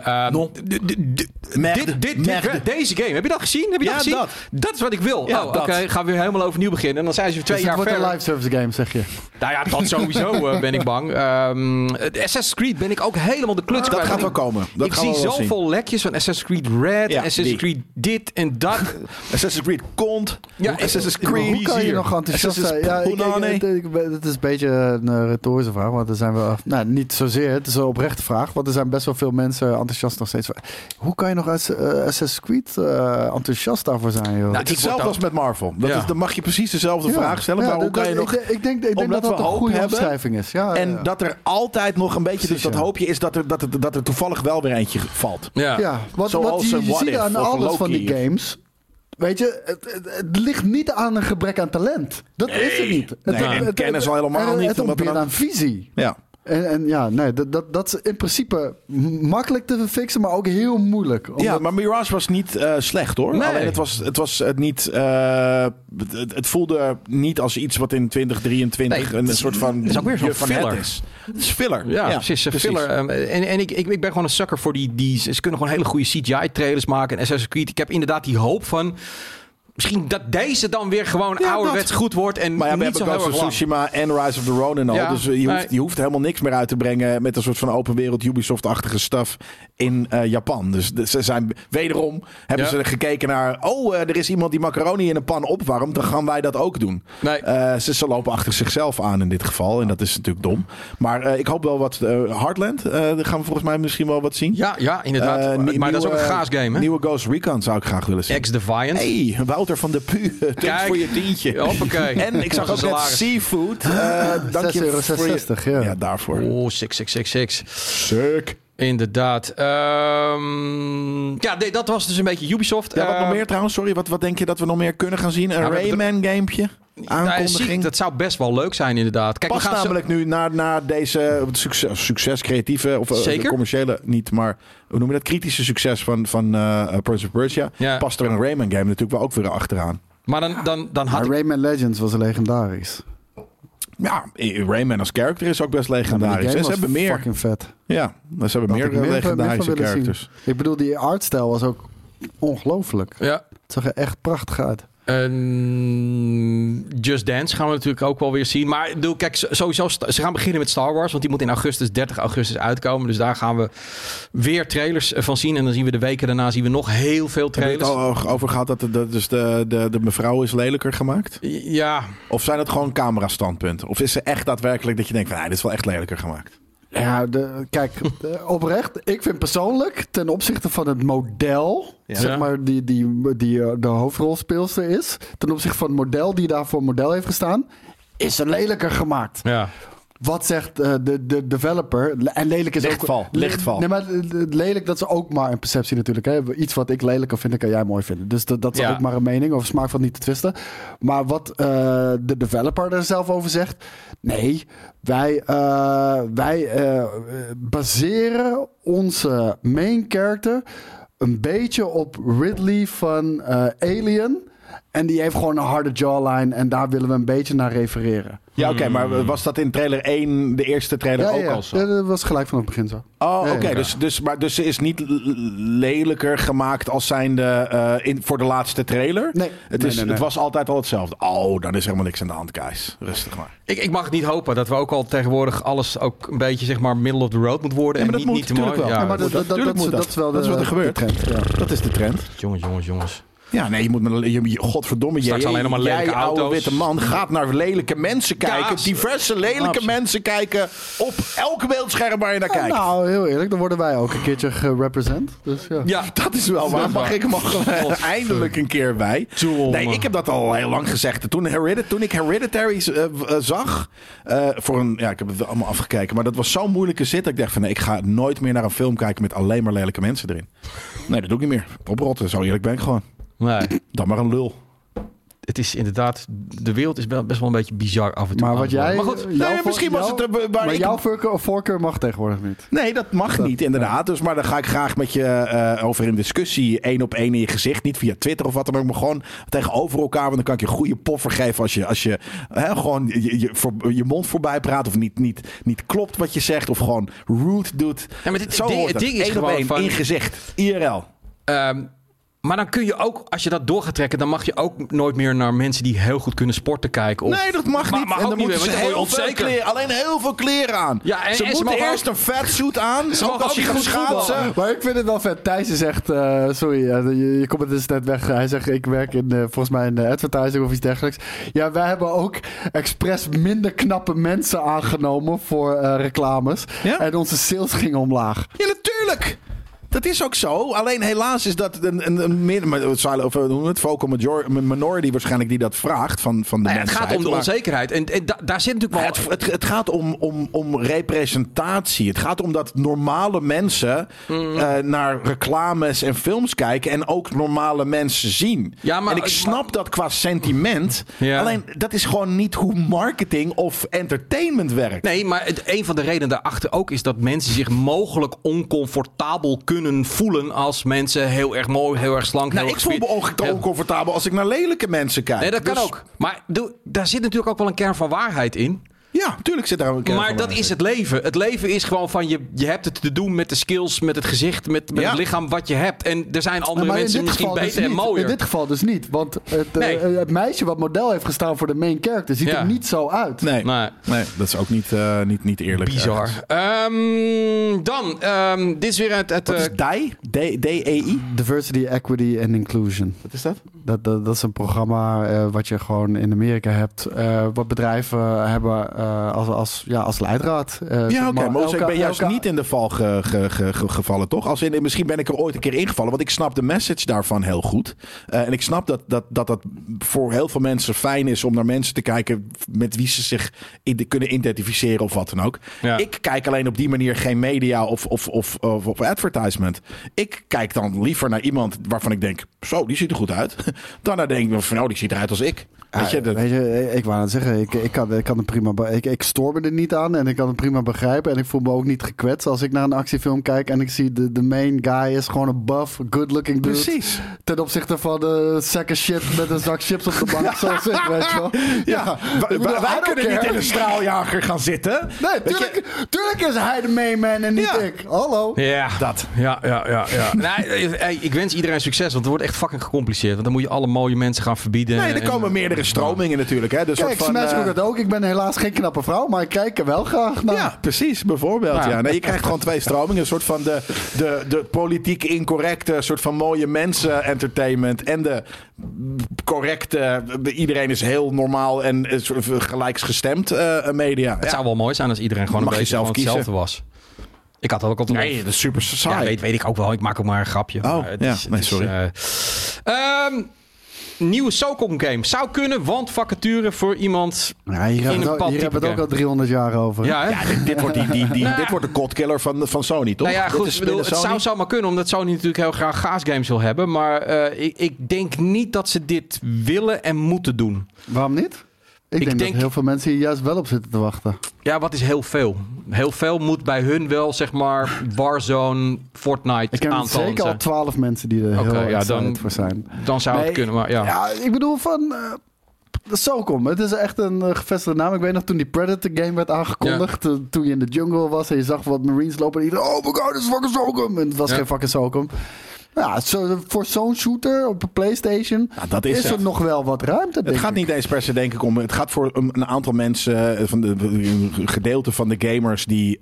deze game, heb je dat gezien? Dat is wat ik wil. Ja, oké, gaan we weer helemaal overnieuw beginnen. En dan zijn ze 2 jaar verder. Het wordt een live service game, zeg je. Nou ja, dat sowieso ben ik bang. Assassin's Creed ben ik ook helemaal de kluts kwijt. Dat gaat wel komen. Ik zie zoveel lekjes van Assassin's Creed Red, Assassin's Creed dit en dat. Assassin's Creed Kont. Ja, Assassin's Creed. Hoe kan je nog enthousiast zijn? Ja, het is een beetje een retorische vraag. Want er zijn we niet zozeer. Het is een oprechte vraag. Want er zijn best wel veel mensen enthousiast nog steeds. Hoe kan je nog Assassin's Creed enthousiast daarvoor zijn? Joh? Nou, het is hetzelfde als met Marvel. Dan mag je precies dezelfde vraag stellen. Maar hoe kan je nog... Ik denk dat dat een goede omschrijving is. En dat er altijd nog een beetje... Dus dat hoopje is dat er toevallig wel weer eentje valt. Ja, wat je ziet aan alles van die games... Weet je, het ligt niet aan een gebrek aan talent. Dat is het niet. Het kennis al helemaal niet. Het ontbeert aan visie. Ja. Dat is in principe makkelijk te fixen, maar ook heel moeilijk. Ja, maar Mirage was niet slecht hoor. Nee. Alleen het was niet... het voelde niet als iets wat in 2023 een soort van... Het is ook weer zo'n filler. Het is filler. Ja, precies. Filler. En ik ben gewoon een sucker voor die... Ze kunnen gewoon hele goede CGI-trailers maken. En Assassin's Creed, ik heb inderdaad die hoop van... misschien dat deze dan weer gewoon ouderwets goed wordt. En maar niet zo heel erg lang. Tsushima en Rise of the Ronin al. Ja, dus je hoeft helemaal niks meer uit te brengen met een soort van open wereld Ubisoft-achtige stuff in Japan. Dus ze zijn wederom hebben ze gekeken naar er is iemand die macaroni in een pan opwarmt. Dan gaan wij dat ook doen. Nee. Ze lopen achter zichzelf aan in dit geval. En dat is natuurlijk dom. Maar ik hoop wel wat Heartland. Daar gaan we volgens mij misschien wel wat zien. Ja, inderdaad. Maar dat is ook een gaas game, hè? Nieuwe Ghost Recon zou ik graag willen zien. X-Defiant. Hey, Wouter van de Pu. Kijk voor je tientje. Hoppakee. En ik zag ook net Seafood. Dank je €6,60 voor ja, daarvoor. Oh, 666. Sick. Inderdaad. Dat was dus een beetje Ubisoft. Ja, wat nog meer trouwens? Sorry, wat denk je dat we nog meer kunnen gaan zien? Een Rayman-gamepje? Aankondiging? Dat zou best wel leuk zijn, inderdaad. Kijk, we gaan namelijk nu naar deze succes creatieve, of commerciële niet, maar hoe noem je dat? Kritische succes van Prince of Persia. Ja. Past er een Rayman-game natuurlijk wel ook weer achteraan. Maar dan had Rayman Legends was legendarisch. Ja, Rayman als character is ook best legendarisch. Ja, ze hebben meer. Fucking vet. Ja, ze hebben meer legendarische characters. Zien. Ik bedoel, die artstijl was ook ongelooflijk. Ja. Het zag er echt prachtig uit. Just Dance gaan we natuurlijk ook wel weer zien. Maar kijk, sowieso, ze gaan beginnen met Star Wars. Want die moet in 30 augustus uitkomen. Dus daar gaan we weer trailers van zien. En dan zien we de weken daarna nog heel veel trailers. Heb je het al over gehad dat dus de mevrouw is lelijker gemaakt? Ja. Of zijn het gewoon camerastandpunten? Of is ze echt daadwerkelijk dat je denkt van dit is wel echt lelijker gemaakt? Ja, kijk, oprecht. Ik vind persoonlijk, ten opzichte van het model, zeg maar, die de hoofdrolspeelster is, ten opzichte van het model die daar voor model heeft gestaan, is ze lelijker gemaakt. Ja. Wat zegt de developer? En lelijk is lichtval, ook... Lichtval. Nee, maar lelijk, dat is ook maar een perceptie natuurlijk. Hè? Iets wat ik lelijker vind, kan jij mooi vinden. Dus dat is ook maar een mening. Over smaak van niet te twisten. Maar wat de developer er zelf over zegt... Nee, wij baseren onze main character een beetje op Ridley van Alien... En die heeft gewoon een harde jawline. En daar willen we een beetje naar refereren. Ja, oké. Maar was dat in trailer 1 de eerste trailer ook al zo? Ja, dat was gelijk van het begin zo. Oh, oké. Dus ze is niet lelijker gemaakt als zijnde voor de laatste trailer? Nee. Het was altijd al hetzelfde. Oh, dan is helemaal niks aan de hand, guys. Rustig maar. Ik mag het niet hopen dat we ook al tegenwoordig alles ook een beetje, zeg maar, middle of the road moet worden. Ja, en niet te mooi. Ja, maar dat is wel dat is wat er gebeurt. Trend, ja. Dat is de trend. Jongens. Ja, nee, je moet godverdomme. Straks alleen nog maar lelijke auto's. Oude witte man gaat naar lelijke mensen kijken. Diverse lelijke mensen kijken op elke beeldscherm waar je naar kijkt. Nou, heel eerlijk, dan worden wij ook een keertje gerepresent. Dus ja, dat is wel waar. Mag ik eindelijk een keer bij? Nee, ik heb dat al heel lang gezegd. Toen ik Hereditary zag, ik heb het allemaal afgekeken, maar dat was zo'n moeilijke zit. Dat ik dacht van nee, ik ga nooit meer naar een film kijken met alleen maar lelijke mensen erin. Nee, dat doe ik niet meer. Oprotten, zo eerlijk ben ik gewoon. Nee. Dan maar een lul. Het is inderdaad, de wereld is best wel een beetje bizar af en toe. Maar wat jij... Maar goed, misschien was het... Maar jouw voorkeur mag tegenwoordig niet. Nee, dat mag niet, inderdaad. Dus, maar dan ga ik graag met je over in discussie 1 op 1 in je gezicht. Niet via Twitter of wat dan ook, maar gewoon tegenover elkaar. Want dan kan ik je een goede poffer geven als je gewoon je mond voorbij praat. Of niet klopt wat je zegt. Of gewoon rude doet. Ja, maar het ding is 1 op 1 in je gezicht. IRL. Maar dan kun je ook, als je dat door gaat trekken, dan mag je ook nooit meer naar mensen die heel goed kunnen sporten kijken. Of... Nee, dat mag niet. Mag en ook dan niet moeten ze heel veel kleren, alleen heel veel kleren aan. Ja, en ze moeten eerst een fatsuit aan. Ze ook als je gaat schaatsen. Maar ik vind het wel vet. Thijs zegt, je komt het dus net weg. Hij zegt, ik werk volgens mij in de advertising of iets dergelijks. Ja, wij hebben ook expres minder knappe mensen aangenomen voor reclames. Ja? En onze sales gingen omlaag. Ja, natuurlijk. Dat is ook zo. Alleen helaas is dat een vocal minority waarschijnlijk die dat vraagt van de mensen. Het gaat om de onzekerheid. En daar zit natuurlijk wel... Het gaat om representatie. Het gaat om dat normale mensen naar reclames en films kijken en ook normale mensen zien. Ja, maar, en ik snap dat qua sentiment. Ja. Alleen dat is gewoon niet hoe marketing of entertainment werkt. Nee, maar een van de redenen daarachter ook is dat mensen zich mogelijk oncomfortabel kunnen voelen als mensen heel erg mooi, heel erg slank. Nou, ik voel me oncomfortabel als ik naar lelijke mensen kijk. Nee, dat kan ook. Maar daar zit natuurlijk ook wel een kern van waarheid in. Ja, natuurlijk zit daar een kern Maar van dat in. is het leven. Het leven is gewoon van je hebt het te doen met de skills, met het gezicht, met het lichaam wat je hebt. En er zijn andere mensen misschien beter en mooier. In dit geval dus niet. Want het meisje wat model heeft gestaan voor de main character ziet er niet zo uit. Nee, dat is ook niet eerlijk. Bizar. Dit is weer het... Wat is DEI? D-E-I? Diversity, Equity and Inclusion. Wat is dat? Dat is een programma wat je gewoon in Amerika hebt. Wat bedrijven hebben als leidraad. Maar ik ben juist niet in de val gevallen, toch? Als in, misschien ben ik er ooit een keer ingevallen. Want ik snap de message daarvan heel goed. En ik snap dat voor heel veel mensen fijn is om naar mensen te kijken met wie ze zich kunnen identificeren of wat dan ook. Ja. Ik kijk alleen op die manier geen media of advertisement. Ik kijk dan liever naar iemand waarvan ik denk, zo, die ziet er goed uit. Dan denk ik van, die ziet eruit als ik. Weet je, ik wou het zeggen, ik kan het prima. Ik stoor me er niet aan en ik kan het prima begrijpen. En ik voel me ook niet gekwetst als ik naar een actiefilm kijk en ik zie de main guy is gewoon een buff, good-looking dude. Precies. Ten opzichte van de sack of shit met een zak chips op de bank, zoals ik, weet je wel. Ja, wij kunnen niet in een straaljager gaan zitten. Nee, tuurlijk is hij de main man en niet ik. Hallo. Ja, dat. Ja. Nee, ik wens iedereen succes, want het wordt echt fucking gecompliceerd. Want dan moet je alle mooie mensen gaan verbieden. Nee, er komen meerdere stromingen natuurlijk. Hè? Kijk, Smash doet dat ook. Ik ben helaas geen knappe vrouw, maar ik kijk er wel graag naar. Ja, precies. Bijvoorbeeld. Ja. Nee, je krijgt gewoon twee stromingen. Een soort van de politiek incorrecte, soort van mooie mensen entertainment. En de correcte, iedereen is heel normaal en gelijksgestemd media. Het zou wel mooi zijn als iedereen gewoon een beetje zelf hetzelfde was. Ik had dat ook altijd. Nee, dat is super saai. Ja, weet ik ook wel. Ik maak ook maar een grapje. Oh, sorry. Nieuwe SOCOM game. Zou kunnen, want vacature voor iemand hier hebben we het ook al 300 jaar over. Ja, dit wordt dit wordt de coldkiller van Sony, toch? Nou ja, goed, het zou maar kunnen, omdat Sony natuurlijk heel graag gaasgames wil hebben. Maar ik denk niet dat ze dit willen en moeten doen. Waarom niet? Ik denk dat heel veel mensen hier juist wel op zitten te wachten. Ja, wat is heel veel? Heel veel moet bij hun wel, zeg maar, Warzone, Fortnite ik ken aantal. Zeker al 12 mensen die er heel excited voor zijn. Dan zou het kunnen, maar ja. Ja, ik bedoel van... de SOCOM, het is echt een gevestigde naam. Ik weet nog toen die Predator game werd aangekondigd. Ja. Toen je in de jungle was en je zag wat Marines lopen. En iedereen, oh my god, dit is fucking SOCOM. En het was geen fucking SOCOM. Ja, voor zo'n shooter op een PlayStation is er nog wel wat ruimte. Het gaat niet eens per se, denk ik, om. Het gaat voor een aantal mensen, een gedeelte van de gamers die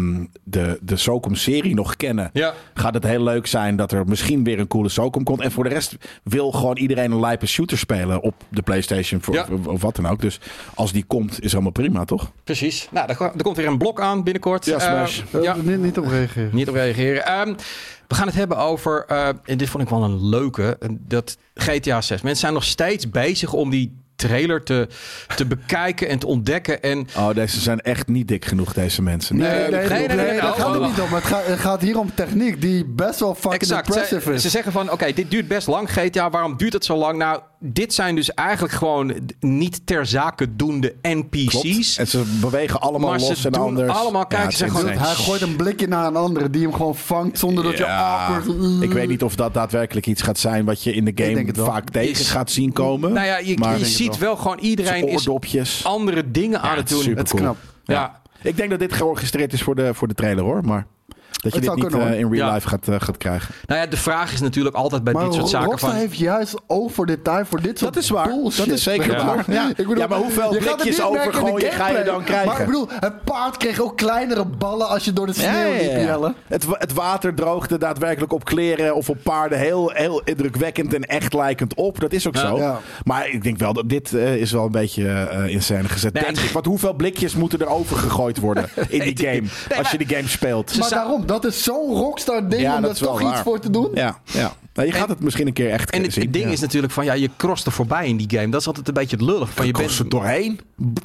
de SOCOM-serie nog kennen. Ja. Gaat het heel leuk zijn dat er misschien weer een coole SOCOM komt. En voor de rest wil gewoon iedereen een lijpe shooter spelen op de PlayStation of wat dan ook. Dus als die komt, is allemaal prima, toch? Precies. Nou, er komt weer een blok aan binnenkort. Ja, Smash. Niet op reageren. Niet op reageren. We gaan het hebben over, en dit vond ik wel een leuke, dat GTA 6. Mensen zijn nog steeds bezig om die trailer te bekijken en te ontdekken. Deze zijn echt niet dik genoeg, deze mensen. Nee, daar gaat het niet om. Het gaat hier om techniek die best wel fucking impressive is. Ze zeggen van, oké, dit duurt best lang, GTA. Waarom duurt het zo lang? Nou, dit zijn dus eigenlijk gewoon niet ter zake doende NPC's. Klopt. En ze bewegen allemaal los en anders. Allemaal kijken. Hij gooit een blikje naar een andere die hem gewoon vangt zonder dat je awkward... Ik weet niet of dat daadwerkelijk iets gaat zijn wat je in de game vaak tegen gaat zien komen. Nou ja, je ziet wel gewoon iedereen is andere dingen aan het doen. Het is knap. Ja. Ik denk dat dit georchestreerd is voor de trailer, hoor. Maar dat je dit niet in real life gaat krijgen. Nou ja, de vraag is natuurlijk altijd bij dit soort zaken Rockstar heeft juist oog voor detail voor dit soort bullshit. Dat is zeker waar. Ja. Ik bedoel, maar hoeveel blikjes overgooien ga je dan krijgen? Maar ik bedoel, het paard kreeg ook kleinere ballen als je door de sneeuw liep, Jelle. Het water droogde daadwerkelijk op kleren of op paarden heel indrukwekkend en echt lijkend op. Dat is ook zo. Ja. Maar ik denk wel dat dit is wel een beetje in scène gezet. Denk ik. Want hoeveel blikjes moeten er overgegooid worden in die game als je die game speelt? Maar daarom, dat is zo'n Rockstar ding om daar toch iets voor te doen. Ja. Nou, je gaat het misschien een keer echt zien. En het ding is natuurlijk van, je crost er voorbij in die game. Dat is altijd een beetje het lullig. Van, je bent er doorheen.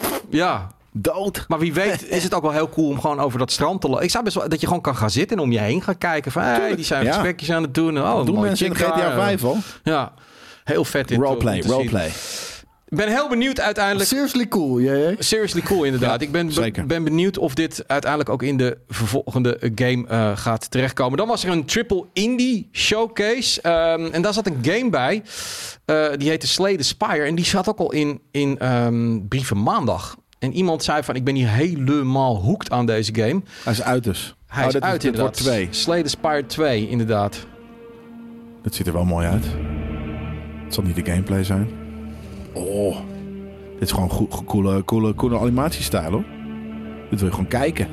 Ja. Dood. Maar wie weet is het ook wel heel cool om gewoon over dat strand te lopen. Ik zou best wel dat je gewoon kan gaan zitten en om je heen gaan kijken. Van, die zijn gesprekjes aan het doen. Doen mensen in GTA 5 al? Ja. Heel vet in roleplay. Ik ben heel benieuwd uiteindelijk. Seriously cool, Seriously cool, inderdaad. Ik ben benieuwd of dit uiteindelijk ook in de vervolgende game gaat terechtkomen. Dan was er een Triple Indie Showcase. En daar zat een game bij. Die heette Slay the Spire. En die zat ook al in Brieven Maandag. En iemand zei van, ik ben hier helemaal hooked aan deze game. Hij is uit dus. Hij is uit, dit wordt 2. Slay the Spire 2, inderdaad. Dat ziet er wel mooi uit. Het zal niet de gameplay zijn. Oh, dit is gewoon coole animatiestijl, hoor. Dit wil je gewoon kijken.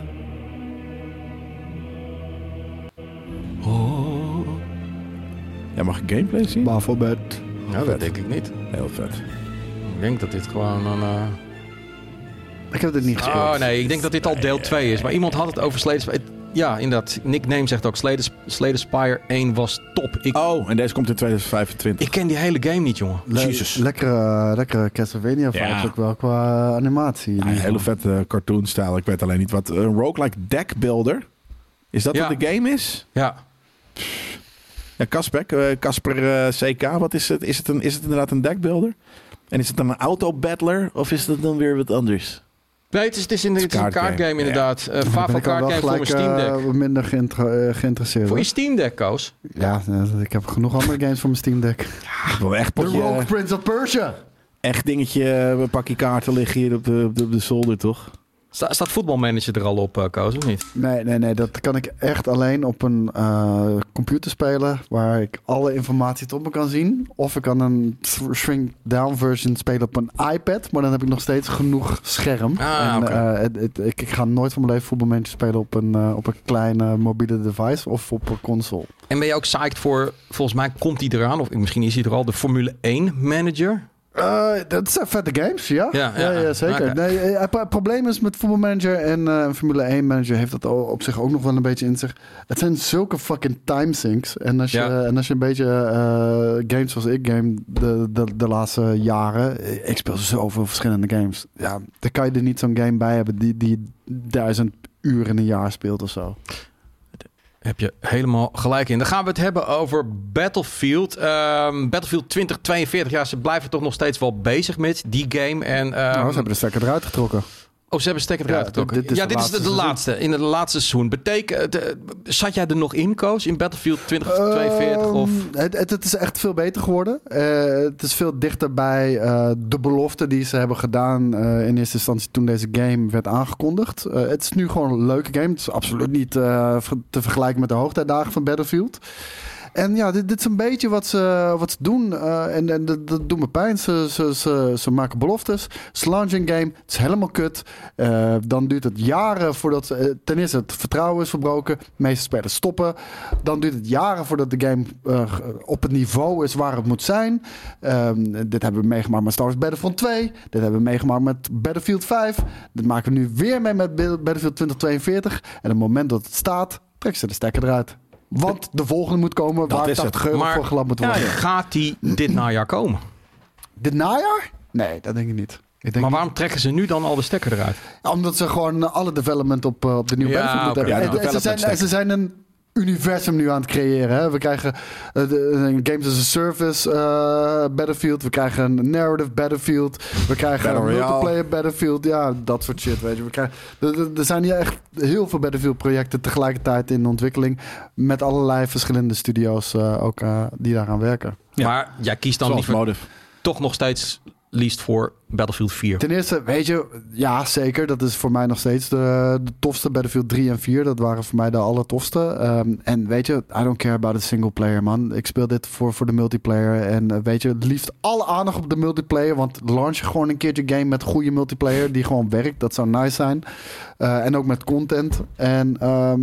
Oh. Ja, mag ik gameplay zien? Baphomet. Nou, dat denk ik niet. Heel vet. Ik denk dat dit gewoon een... Ik heb dit niet gespeeld. Oh nee, ik denk dat dit al deel 2 is. Maar iemand had het over Slay the Spire. Ja, inderdaad. Nickname zegt ook, Slay the Spire 1 was top. En deze komt in 2025. Ik ken die hele game niet, jongen. Jezus. Lekkere Castlevania vibes ook wel qua animatie. Ja, een hele vette cartoonstijl. Ik weet alleen niet wat. Een roguelike deck builder. Is dat wat de game is? Ja. Ja, Casper CK, wat is het? Is het inderdaad een deck builder? En is het dan een auto-battler? Of is het dan weer wat anders? Nee, het is een kaartgame inderdaad. Favo kaartgame voor mijn Steam Deck. Minder geïnteresseerd. Voor je Steam Deck, Koos? Ja, ik heb genoeg andere games voor mijn Steam Deck. Ik wil echt The Rogue Prince of Persia. Echt dingetje, een pakje kaarten liggen hier op de zolder, toch? Staat voetbalmanager er al op, Koos, of niet? Nee. Dat kan ik echt alleen op een computer spelen waar ik alle informatie op me kan zien. Of ik kan een shrink-down version spelen op een iPad, maar dan heb ik nog steeds genoeg scherm. Ik ga nooit van mijn leven voetbalmanager spelen op een kleine mobiele device of op een console. En ben je ook psyched voor, volgens mij komt die eraan, of misschien is hij er al, de Formule 1 manager? Dat zijn vette games, ja. Ja, zeker. Okay. Nee, het probleem is met Football Manager en Formule 1 Manager heeft dat op zich ook nog wel een beetje in zich. Het zijn zulke fucking time sinks. En als je een beetje games zoals ik game de laatste jaren. Ik speel zoveel verschillende games. Ja, dan kan je er niet zo'n game bij hebben die 1000 uur in een jaar speelt of zo. Heb je helemaal gelijk in. Dan gaan we het hebben over Battlefield. Battlefield 2042. Ja, ze blijven toch nog steeds wel bezig met die game. En, ze hebben de stekker eruit getrokken. Oh, ze hebben stekker eruit getrokken. Dit is de laatste. In het laatste seizoen. Zat jij er nog in, Koos? In Battlefield 2042? Of? Het is echt veel beter geworden. Het is veel dichter bij de belofte die ze hebben gedaan in eerste instantie toen deze game werd aangekondigd. Het is nu gewoon een leuke game. Het is absoluut niet te vergelijken met de hoogtijdagen van Battlefield. En ja, dit is een beetje wat ze doen. En dat doet me pijn. Ze maken beloftes. Ze launchen een game. Het is helemaal kut. Dan duurt het jaren voordat... ten eerste het vertrouwen is verbroken. De meeste spelers stoppen. Dan duurt het jaren voordat de game op het niveau is waar het moet zijn. Dit hebben we meegemaakt met Star Wars Battlefront 2. Dit hebben we meegemaakt met Battlefield 5. Dit maken we nu weer mee met Battlefield 2042. En op het moment dat het staat, trek ze de stekker eruit. Want de volgende moet komen waar €80 voor gelap moet worden. Gaat die dit najaar komen? Dit najaar? Nee, dat denk ik niet. Maar waarom trekken ze nu dan al de stekker eruit? Omdat ze gewoon alle development op de nieuwe Battlefield hebben. Ze zijn een universum nu aan het creëren. Hè? We krijgen een Games as a Service Battlefield. We krijgen een narrative Battlefield. We krijgen een multiplayer Battlefield. Ja, dat soort shit, weet je. Er zijn hier echt heel veel Battlefield projecten tegelijkertijd in ontwikkeling. Met allerlei verschillende studio's ook die daaraan werken. Ja. Maar jij kiest dan liever toch nog steeds liefst voor Battlefield 4. Ten eerste, weet je, ja zeker. Dat is voor mij nog steeds de tofste. Battlefield 3 en 4, dat waren voor mij de allertofste. En weet je, I don't care about the single player, man. Ik speel dit voor de multiplayer. En weet je, liefst alle aandacht op de multiplayer. Want launch je gewoon een keertje game met goede multiplayer die gewoon werkt. Dat zou nice zijn. En ook met content. En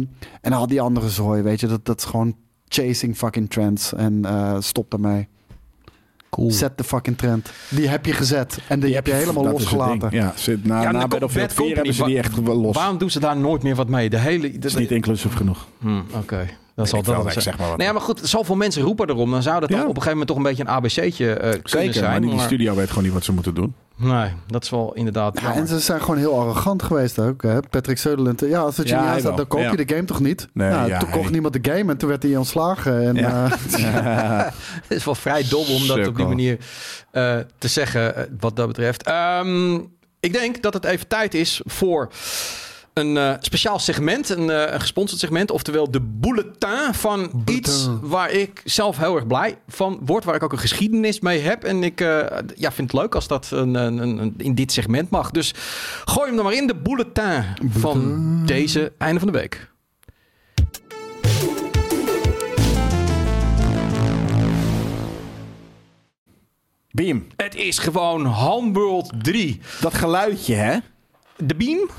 al die andere zooi, weet je. Dat is gewoon chasing fucking trends. En stop daarmee. Cool. Zet de fucking trend. Die heb je gezet. En die heb je helemaal losgelaten. Ja, na Battlefield 4 hebben ze die echt los. Waarom doen ze daar nooit meer wat mee? Het is niet inclusief genoeg. Oké. Dat zal dat zijn. Zeg maar wat. Nee, maar goed, zoveel mensen roepen erom. Dan zou dat dan op een gegeven moment toch een beetje een ABC'tje kunnen zijn. Maar die studio weet gewoon niet wat ze moeten doen. Nee, dat is wel inderdaad... Ja, en ze zijn gewoon heel arrogant geweest ook. Hè? Patrick Sutherland. Ja, als het je niet aanstaat, dan koop je de game toch niet? Nee, toen kocht niemand de game en toen werd hij ontslagen. En, het is wel vrij dom om dat op die manier te zeggen wat dat betreft. Ik denk dat het even tijd is voor een speciaal segment, een gesponsord segment. Oftewel de bulletin van iets waar ik zelf heel erg blij van word. Waar ik ook een geschiedenis mee heb. En ik vind het leuk als dat in dit segment mag. Dus gooi hem er maar in, de bulletin van deze einde van de week. Beam. Het is gewoon Homeworld 3. Dat geluidje, hè? De Beam?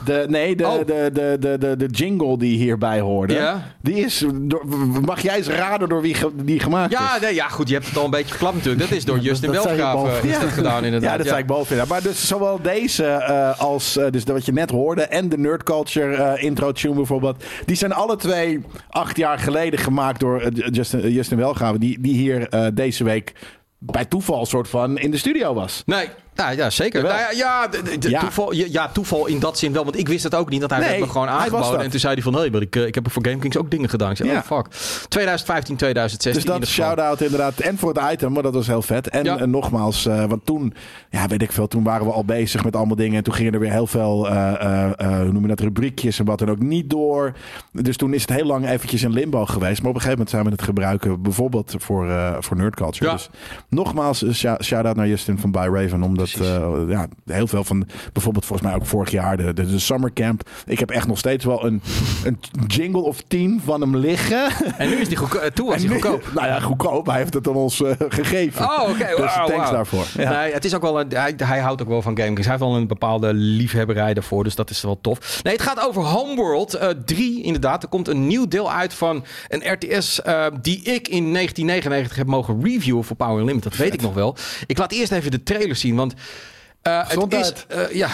De jingle die hierbij hoorde. Ja. Die is... mag jij eens raden door wie die gemaakt is? Goed. Je hebt het al een beetje verklapt natuurlijk. Dat is door Justin Welfgraaf is dat gedaan inderdaad. Ja, dat zei ik boven. Maar dus zowel deze als dus wat je net hoorde... en de Nerd Culture intro tune bijvoorbeeld... die zijn alle twee 8 jaar geleden gemaakt door Justin Welfgraaf... die hier deze week... bij toeval soort van in de studio was. Nee, ja, zeker. Toeval in dat zin wel. Want ik wist het ook niet. Dat hij werd me gewoon aangeboden. En toen zei hij van... ik heb voor GameKings ook dingen gedaan. Ik zei, fuck. 2015, 2016. Dus dat shout-out inderdaad. En voor het item, maar dat was heel vet. En nogmaals, want toen... weet ik veel. Toen waren we al bezig met allemaal dingen. En toen gingen er weer heel veel... hoe noem je dat? Rubriekjes en wat dan ook niet door. Dus toen is het heel lang eventjes in limbo geweest. Maar op een gegeven moment zijn we het gebruiken. Bijvoorbeeld voor Nerd Culture. Ja. Dus nogmaals, shout-out naar Justin van By Raven. Omdat heel veel van... Bijvoorbeeld volgens mij ook vorig jaar de Summer Camp. Ik heb echt nog steeds wel een jingle of 10 van hem liggen. En nu is die goedkoop. Nou ja, goedkoop. Hij heeft het aan ons gegeven. Oh, oké. Dus thanks daarvoor. Ja. Nee, het is ook wel... Hij houdt ook wel van GameKings. Hij heeft wel een bepaalde liefhebberij daarvoor. Dus dat is wel tof. Nee, het gaat over Homeworld 3 inderdaad. Er komt een nieuw deel uit van een RTS... die ik in 1999 heb mogen reviewen voor Power Limit. Dat weet ik nog wel. Ik laat eerst even de trailer zien, want... het is...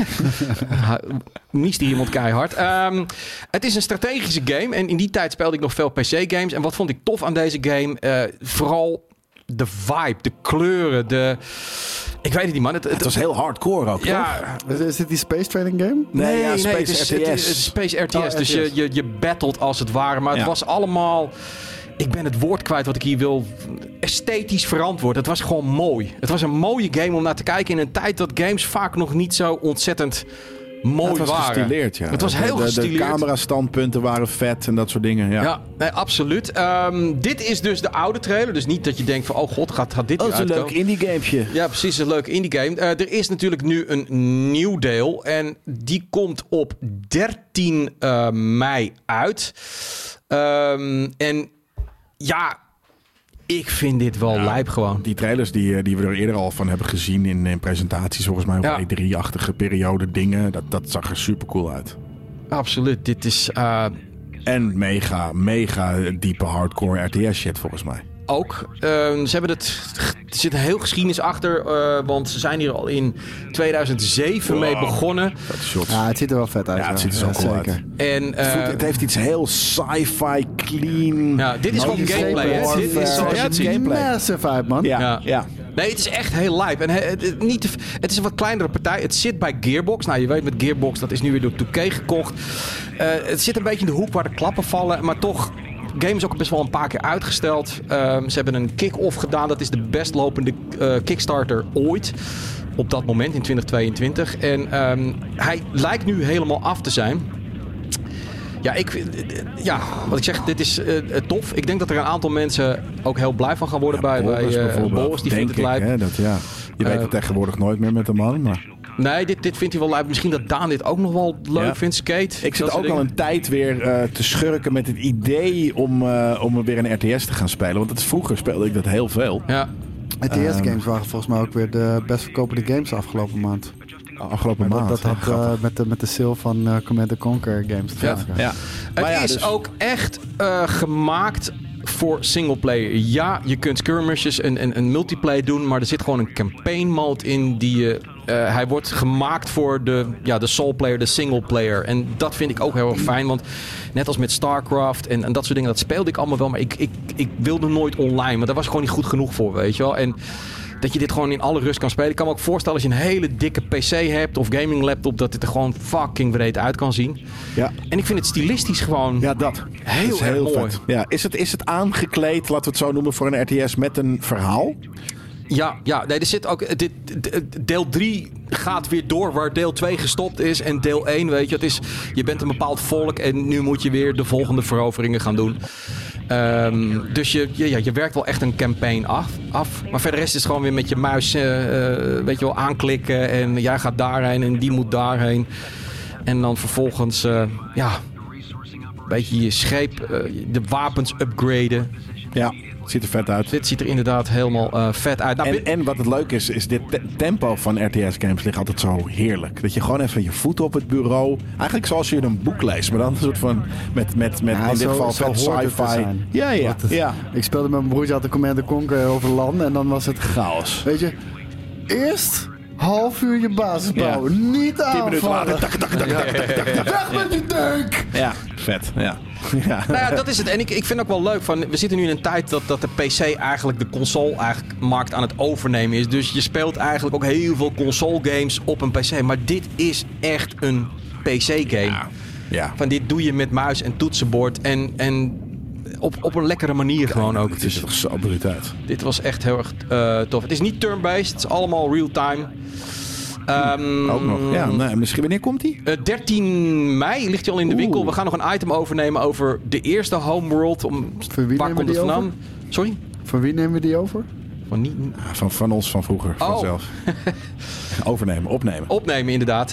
Niest iemand keihard. Het is een strategische game. En in die tijd speelde ik nog veel PC-games. En wat vond ik tof aan deze game? Vooral de vibe, de kleuren, ik weet het niet, man. Het was heel hardcore ook, toch? Is dit die Space Trading game? Nee, het is Space RTS. Dus je battelt als het ware. Maar het was allemaal... Ik ben het woord kwijt wat ik hier wil. Esthetisch verantwoord. Het was gewoon mooi. Het was een mooie game om naar te kijken in een tijd dat games vaak nog niet zo ontzettend mooi waren. Het was gestileerd, ja. Het was heel gestileerd. De camerastandpunten waren vet en dat soort dingen. Ja, nee, absoluut. Dit is dus de oude trailer. Dus niet dat je denkt van, oh god, gaat dit weer uitkomen. Dat is een leuk indie gamepje. Ja, precies. Een leuk indie game. Er is natuurlijk nu een nieuw deel. En die komt op 13 mei uit. Ik vind dit wel lijp gewoon. Die trailers die we er eerder al van hebben gezien in presentaties, volgens mij op E3-achtige periode dingen, dat zag er super cool uit. Absoluut. Dit is... En mega diepe hardcore RTS shit volgens mij. Ook. Er zit een heel geschiedenis achter. Want ze zijn hier al in 2007 mee begonnen. Ja, het ziet er wel vet uit. Ja, het ziet er zo cool uit. En, het heeft iets heel sci-fi, clean. Ja, dit is gewoon gameplay. Hè? Dit is zoals je het ziet. Massive vibe, man. Ja. Nee, het is echt heel lijp. En het is een wat kleinere partij. Het zit bij Gearbox. Nou, je weet met Gearbox, dat is nu weer door 2K gekocht. Het zit een beetje in de hoek waar de klappen vallen. Maar toch... game is ook best wel een paar keer uitgesteld. Ze hebben een kick-off gedaan. Dat is de best lopende Kickstarter ooit. Op dat moment in 2022. En hij lijkt nu helemaal af te zijn. Wat ik zeg, dit is tof. Ik denk dat er een aantal mensen ook heel blij van gaan worden bij Boris. Die vindt het lijp. Je weet het tegenwoordig nooit meer met de man, maar... Nee, dit vindt hij wel leuk. Misschien dat Daan dit ook nog wel leuk vindt. Skate. Ik zit ook al een tijd weer te schurken met het idee om weer een RTS te gaan spelen. Want vroeger speelde ik dat heel veel. Ja. RTS-games waren volgens mij ook weer de best verkopende games afgelopen maand. Dat had met de sale van Command & Conquer games te maken. Ja. Het is ook echt gemaakt voor singleplayer. Ja, je kunt skirmishes en multiplayer doen, maar er zit gewoon een campaign mode in die hij wordt gemaakt voor de sole player, de single player. En dat vind ik ook heel erg fijn, want net als met StarCraft en dat soort dingen, dat speelde ik allemaal wel, maar ik wilde nooit online, maar daar was gewoon niet goed genoeg voor, weet je wel. En dat je dit gewoon in alle rust kan spelen. Ik kan me ook voorstellen als je een hele dikke PC hebt of gaming laptop, dat dit er gewoon fucking breed uit kan zien. Ja. En ik vind het stilistisch gewoon heel erg mooi. Vet. Ja, is het aangekleed, laten we het zo noemen, voor een RTS met een verhaal? Ja, nee, er zit ook... Deel 3 gaat weer door waar deel 2 gestopt is. En deel 1, weet je, je bent een bepaald volk en nu moet je weer de volgende veroveringen gaan doen. Dus je werkt wel echt een campaign af. Maar verder is het gewoon weer met je muis weet je wel, aanklikken. En jij gaat daarheen en die moet daarheen. En dan vervolgens een beetje je scheep, de wapens upgraden. Ja. Ziet er vet uit. Dit ziet er inderdaad helemaal vet uit. Nou, en wat het leuke is dit tempo van RTS Games ligt altijd zo heerlijk. Dat je gewoon even je voeten op het bureau... Eigenlijk zoals je een boek leest, maar dan een soort van... Met in dit geval vet sci-fi. Ja. Ik speelde met mijn broertje uit de Command & Conquer over LAN en dan was het chaos. Weet je, eerst... half uur je basis bouwen. Niet aanvallen. 10 minuten later. Weg met die tank! Ja, vet. Ja. Nou ja, dat is het. En ik vind ook wel leuk we zitten nu in een tijd dat de PC eigenlijk de console-markt aan het overnemen is. Dus je speelt eigenlijk ook heel veel console-games op een PC. Maar dit is echt een PC-game. Ja. Van dit doe je met muis en toetsenbord en op een lekkere manier gewoon ook. Het is toch zo bruut uit. Dit was echt heel erg tof. Het is niet turn-based. Het is allemaal real-time. Ook nog. Ja, misschien wanneer komt die? 13 mei ligt hij al in de winkel. We gaan nog een item overnemen over de eerste Homeworld. Waar komt het vandaan? Sorry? Van wie nemen we die over? Van ons van vroeger. Vanzelf. Overnemen, opnemen. Opnemen, inderdaad.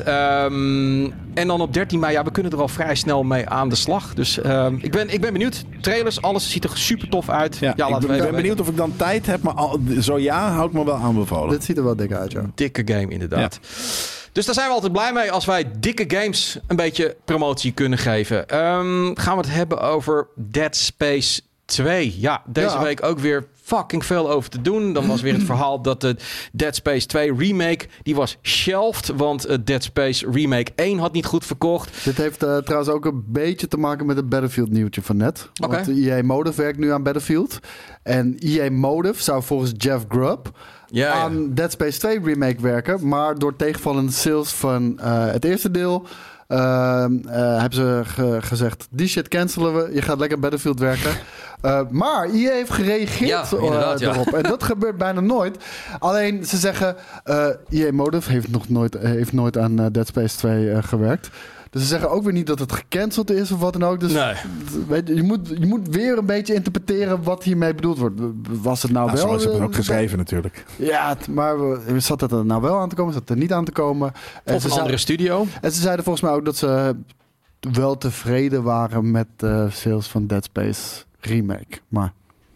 En dan op 13 mei, we kunnen er al vrij snel mee aan de slag. Dus ik ben benieuwd. Trailers, alles ziet er super tof uit. Ja, ik ben benieuwd of ik dan tijd heb. Maar zo hou ik me wel aanbevolen. Dit ziet er wel dik uit, ja. Dikke game, inderdaad. Ja. Dus daar zijn we altijd blij mee als wij dikke games een beetje promotie kunnen geven. Gaan we het hebben over Dead Space 2. Ja, deze week ook weer fucking veel over te doen. Dan was weer het verhaal dat de Dead Space 2 remake, die was shelved, want Dead Space remake 1 had niet goed verkocht. Dit heeft trouwens ook een beetje te maken met het Battlefield nieuwtje van net. Okay. Want EA Motive werkt nu aan Battlefield. En EA Motive zou volgens Jeff Grubb aan Dead Space 2 remake werken. Maar door tegenvallende sales van het eerste deel hebben ze gezegd, die shit cancelen we. Je gaat lekker Battlefield werken. Maar EA heeft gereageerd erop. En dat gebeurt bijna nooit. Alleen ze zeggen, EA Motive heeft nooit aan Dead Space 2 gewerkt. Dus ze zeggen ook weer niet dat het gecanceld is of wat dan ook. Dus weet je moet weer een beetje interpreteren wat hiermee bedoeld wordt. Was het nou wel... Zoals ze het ook geschreven natuurlijk. Ja, maar zat het er nou wel aan te komen? Zat het er niet aan te komen? Of een andere studio. En ze zeiden volgens mij ook dat ze wel tevreden waren met de sales van Dead Space remake. Maar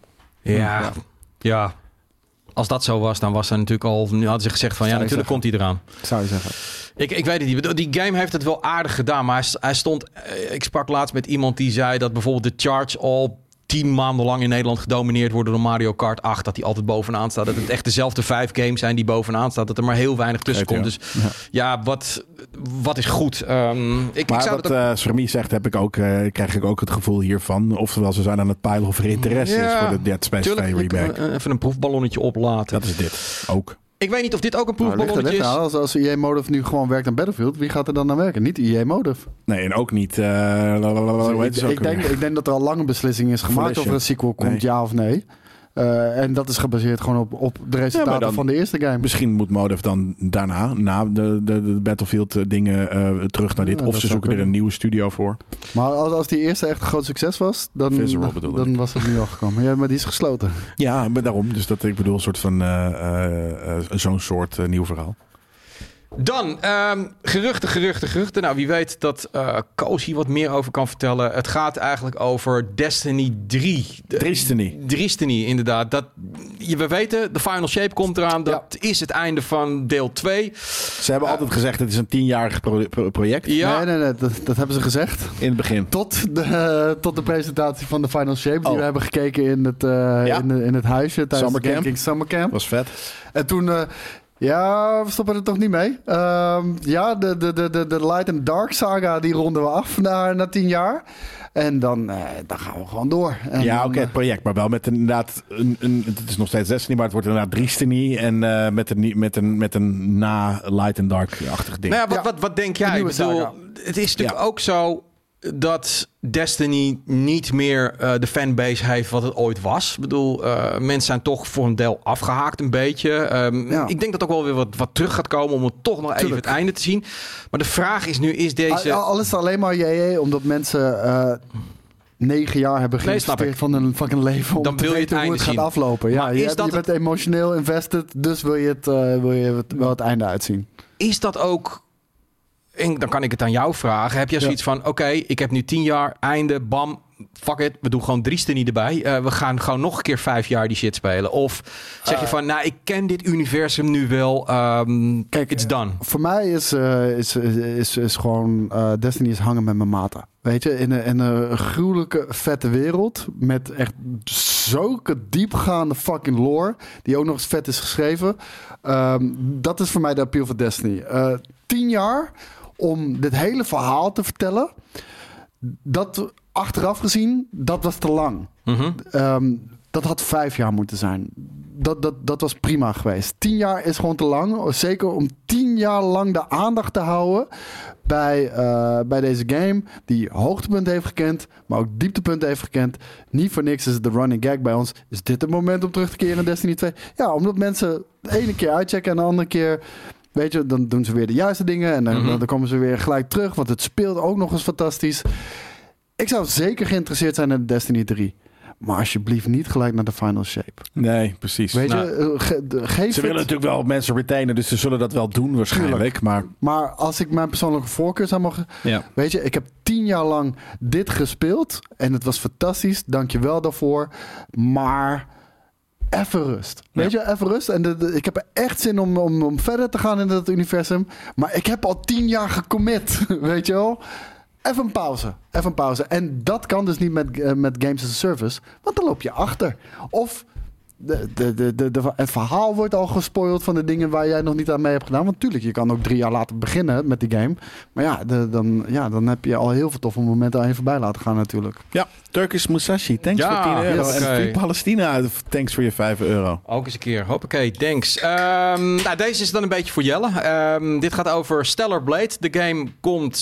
ja. Als dat zo was, dan was er natuurlijk al... Nu hadden ze gezegd van natuurlijk komt hij eraan. Zou je zeggen. Ik weet het niet. Die game heeft het wel aardig gedaan. Maar hij stond... Ik sprak laatst met iemand die zei dat bijvoorbeeld de charts al 10 maanden lang in Nederland gedomineerd worden door Mario Kart 8. Dat die altijd bovenaan staat. Dat het echt dezelfde 5 games zijn die bovenaan staan. Dat er maar heel weinig tussen komt. Dus wat is goed? Wat Sremi zegt, krijg ik ook het gevoel hiervan. Oftewel, ze zijn aan het peilen of er interesse is voor de Dead Space 2 remake. Even een proefballonnetje oplaten. Dat is dit ook. Ik weet niet of dit ook een proefballonnetje is. Als EA Motive nu gewoon werkt aan Battlefield, wie gaat er dan aan werken? Niet EA Motive. Nee, en ook niet... Ik denk dat er al lang een beslissing is gemaakt of er een sequel komt, ja of nee. En dat is gebaseerd gewoon op de resultaten van de eerste game. Misschien moet Motive dan daarna, na de Battlefield dingen, terug naar dit. Of ze zoeken er een nieuwe studio voor. Maar als die eerste echt een groot succes was, dan was het nu al gekomen. Ja, maar die is gesloten. Ja, maar daarom. Dus dat ik bedoel, een soort van zo'n soort nieuw verhaal. Dan, geruchten. Nou, wie weet dat Koos hier wat meer over kan vertellen. Het gaat eigenlijk over Destiny 3. Destiny, inderdaad. We weten, de Final Shape komt eraan. Dat is het einde van deel 2. Ze hebben altijd gezegd, het is een 10-jarig project. Ja. Nee, dat hebben ze gezegd. In het begin. Tot de presentatie van de Final Shape. Die we hebben gekeken in het huisje tijdens de Game Kings Summer Camp. Was vet. En toen... we stoppen er toch niet mee. De Light and Dark saga, die ronden we af na 10 jaar. En dan gaan we gewoon door. En het project. Maar wel met inderdaad... het is nog steeds Destiny, maar het wordt inderdaad Driestiny. En met een na Light and Dark-achtig ding. Nou ja, wat denk jij? Ik bedoel, het is natuurlijk ook zo... dat Destiny niet meer de fanbase heeft wat het ooit was. Ik bedoel, mensen zijn toch voor een deel afgehaakt een beetje. Ik denk dat ook wel weer wat terug gaat komen om het toch nog even het einde te zien. Maar de vraag is nu, is deze... Al is het alleen maar omdat mensen 9 jaar hebben geïnvesteerd van hun fucking leven om dan te wil je weten het hoe het einde gaat aflopen. Ja, je bent emotioneel invested, dus wil je wel het einde uitzien. Is dat ook... En dan kan ik het aan jou vragen. Heb jij zoiets van, oké, ik heb nu 10 jaar, einde, bam, fuck it. We doen gewoon Destiny erbij. We gaan gewoon nog een keer 5 jaar die shit spelen. Of zeg je van, nou, ik ken dit universum nu wel. Kijk, it's done. Voor mij is gewoon Destiny is hangen met mijn maten. Weet je, in een gruwelijke, vette wereld met echt zulke diepgaande fucking lore, die ook nog eens vet is geschreven. Dat is voor mij de appeal van Destiny. 10 jaar om dit hele verhaal te vertellen. Dat achteraf gezien, dat was te lang. Dat had 5 jaar moeten zijn. Dat was prima geweest. 10 jaar is gewoon te lang. Zeker om 10 jaar lang de aandacht te houden bij deze game. Die hoogtepunten heeft gekend, maar ook dieptepunten heeft gekend. Niet voor niks is het de running gag bij ons. Is dit het moment om terug te keren in Destiny 2? Ja, omdat mensen de ene keer uitchecken en de andere keer... Weet je, dan doen ze weer de juiste dingen. En dan komen ze weer gelijk terug. Want het speelt ook nog eens fantastisch. Ik zou zeker geïnteresseerd zijn in Destiny 3. Maar alsjeblieft niet gelijk naar de final shape. Nee, precies. Weet je, ze willen natuurlijk wel mensen retainen. Dus ze zullen dat wel doen waarschijnlijk. Maar als ik mijn persoonlijke voorkeur zou mogen... Ja. Weet je, ik heb 10 jaar lang dit gespeeld. En het was fantastisch. Dank je wel daarvoor. Maar... Even rust. Weet je, even rust. En ik heb er echt zin om verder te gaan in dat universum. Maar ik heb al 10 jaar gecommit. Weet je wel? Even een pauze. En dat kan dus niet met Games as a Service. Want dan loop je achter. Of het verhaal wordt al gespoild van de dingen waar jij nog niet aan mee hebt gedaan. Want natuurlijk, je kan ook 3 jaar later beginnen met die game. Maar dan heb je al heel veel toffe momenten aan je voorbij laten gaan natuurlijk. Ja, Turkish Musashi. Thanks voor €10. En Free Palestina. Thanks voor je €5. Ook eens een keer. Hoppakee, thanks. Nou, deze is dan een beetje voor Jelle. Dit gaat over Stellar Blade. De game komt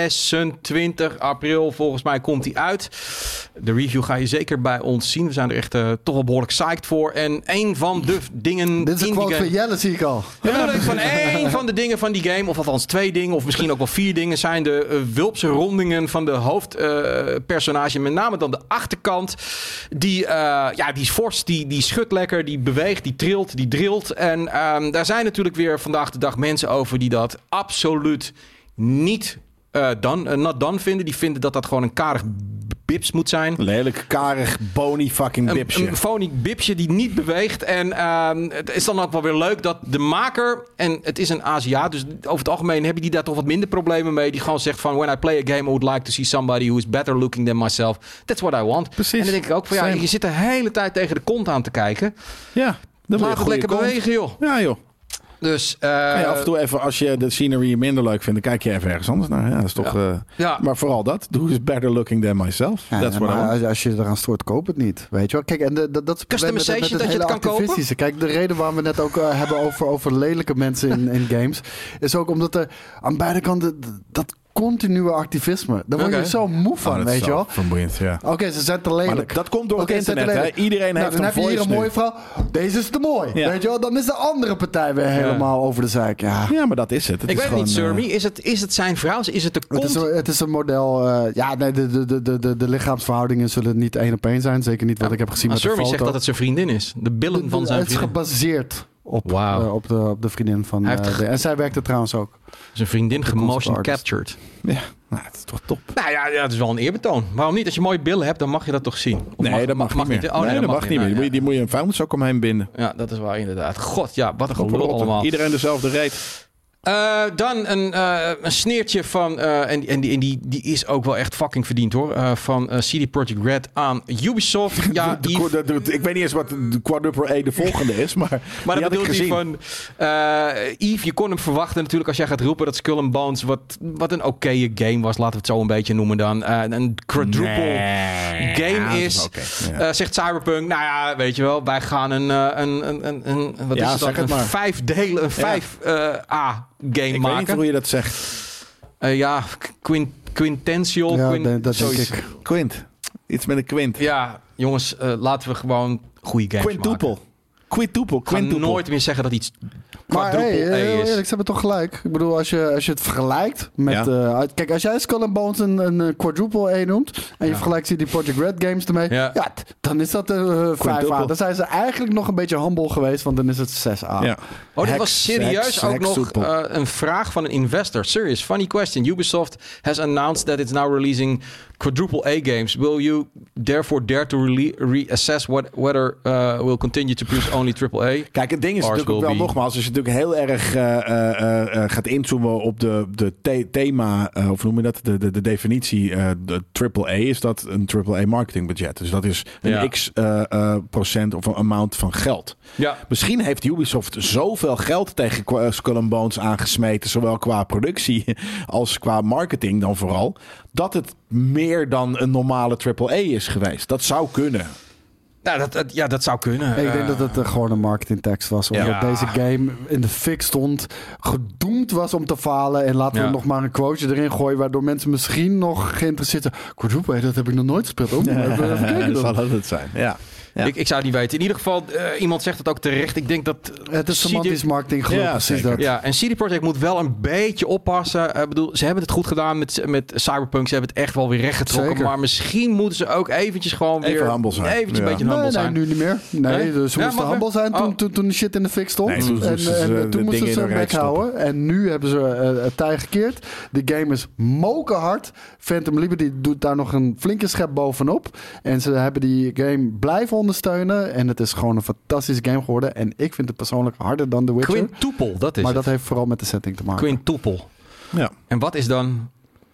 26 april. Volgens mij komt die uit. De review ga je zeker bij ons zien. We zijn er echt toch wel behoorlijk psyched voor. En een van de dingen... Dit is een quote van Jelle, zie ik al. Van één van de dingen van die game, of althans 2 dingen, of misschien ook wel 4 dingen, zijn de wulpse rondingen van de hoofdpersonage. Met name dan de achterkant. Die is fors, die schudt lekker, die beweegt, die trilt, die drilt. En daar zijn natuurlijk weer vandaag de dag mensen over die dat absoluut niet not done vinden. Die vinden dat gewoon een karig bips moet zijn. Lelijk, karig, bony fucking bipsje. Een phony bipsje die niet beweegt. En het is dan ook wel weer leuk dat de maker, en het is een Aziat, dus over het algemeen hebben die daar toch wat minder problemen mee. Die gewoon zegt van, when I play a game, I would like to see somebody who is better looking than myself. That's what I want. Precies. En dan denk ik ook van, je zit de hele tijd tegen de kont aan te kijken. Ja. Laat het lekker bewegen, joh. Ja, joh. Dus, af en toe even, als je de scenery minder leuk vindt, dan kijk je even ergens anders naar. Ja, dat is toch. Maar vooral dat. Who is better looking than myself? Maar als je eraan stoort, koop het niet. Weet je wel? Kijk, en dat is customization dat je het kan kopen. Kijk, de reden waarom we net ook hebben over lelijke mensen in games, is ook omdat er aan beide kanten dat continue activisme. Daar word je zo moe van, weet je wel. Vermoeiend, ja. Oké, ze zijn te lelijk. Maar dat komt door het internet, hè? Iedereen heeft dan heb je hier een mooie vrouw. Deze is te mooi. Ja. Weet je wel? Dan is de andere partij weer helemaal over de zeik. Ja, maar dat is het. Ik weet niet, Surmy. Is het zijn vrouw? Is het de kont? Het is een model. De lichaamsverhoudingen zullen niet 1 op 1 zijn. Zeker niet wat ik heb gezien met de foto. Surmy zegt dat het zijn vriendin is. De billen van zijn vriendin. Het is gebaseerd op de vriendin van... en zij werkte trouwens ook. Zijn vriendin gemotion captured. Ja, nou, het is toch top. Nou ja, het is wel een eerbetoon. Waarom niet? Als je mooie billen hebt, dan mag je dat toch zien? Dat mag niet meer. Dat mag niet meer. Die moet je een vuilniszak omheen binden. Ja, dat is waar inderdaad. God, ja, wat een gelul allemaal. Iedereen dezelfde reet. Dan een sneertje van... en die is ook wel echt fucking verdiend, hoor. Van CD Projekt Red aan Ubisoft. Ja, ik weet niet eens wat de Quadruple A de volgende is, maar dat bedoelt hij van... Yves, je kon hem verwachten natuurlijk als jij gaat roepen dat Skull and Bones wat een oké game was. Laten we het zo een beetje noemen dan. Een quadruple game is. Zegt Cyberpunk, nou ja, weet je wel, wij gaan wat is het dan? Een 5 delen, een 5A game maken. Ik weet niet hoe je dat zegt. Quintensio. Ja, dat denk zoiets. ik. Quint. Iets met een quint. Ja, jongens, laten we gewoon goede games maken. Quintuple. Ik ga nooit meer zeggen dat iets Maar quadruple heel A is. eerlijk, ze hebben toch gelijk. Ik bedoel, als je het vergelijkt met... kijk, als jij Skull and Bones een quadruple A noemt... en je vergelijkt CD Projekt Red games ermee... Ja, dan is dat 5A. Dan zijn ze eigenlijk nog een beetje humble geweest... want dan is het 6A. Ja. Oh, dit was serieus ook nog een vraag van een investor. Serious, funny question. Ubisoft has announced that it's now releasing quadruple A games. Will you therefore dare to reassess whether will continue to produce only triple A? Kijk, het ding is natuurlijk ook wel nogmaals... als je natuurlijk heel erg gaat inzoomen op de thema... of noem je dat? De definitie de triple A... is dat een triple A marketingbudget. Dus dat is een x procent of een amount van geld. Ja. Misschien heeft Ubisoft zoveel geld tegen Skull and Bones aangesmeten... zowel qua productie als qua marketing dan vooral... dat het meer dan een normale AAA is geweest. Dat zou kunnen. Nou, dat zou kunnen. Ik denk dat het gewoon een marketingtekst was. Omdat deze game in de fik stond. Gedoemd was om te falen. En laten we nog maar een quoteje erin gooien. Waardoor mensen misschien nog geïnteresseerd zijn. Quadruple, dat heb ik nog nooit gespeeld. Even kijken dan. Zal dat het zijn, ja. Ja. Ik zou het niet weten. In ieder geval, iemand zegt het ook terecht. Ik denk dat... Het is semantisch marketing geloof ik, precies dat. Ja, en CD Projekt moet wel een beetje oppassen. Ik bedoel, ze hebben het goed gedaan met Cyberpunk. Ze hebben het echt wel weer rechtgetrokken. Zeker. Maar misschien moeten ze ook eventjes gewoon weer... Even humble zijn. Eventjes een beetje humble zijn. Nee, nu niet meer. Nee, dus ze moesten humble zijn toen de shit in de fik stond. Nee, toen moesten ze hun bek houden. En nu hebben ze het tij gekeerd. De game is mokerhard. Phantom Liberty doet daar nog een flinke schep bovenop. En ze hebben die game blijven ondersteunen. En het is gewoon een fantastische game geworden. En ik vind het persoonlijk harder dan The Witcher. Quintuple, dat is Maar het. dat heeft vooral met de setting te maken. Quintuple. Ja. En wat is dan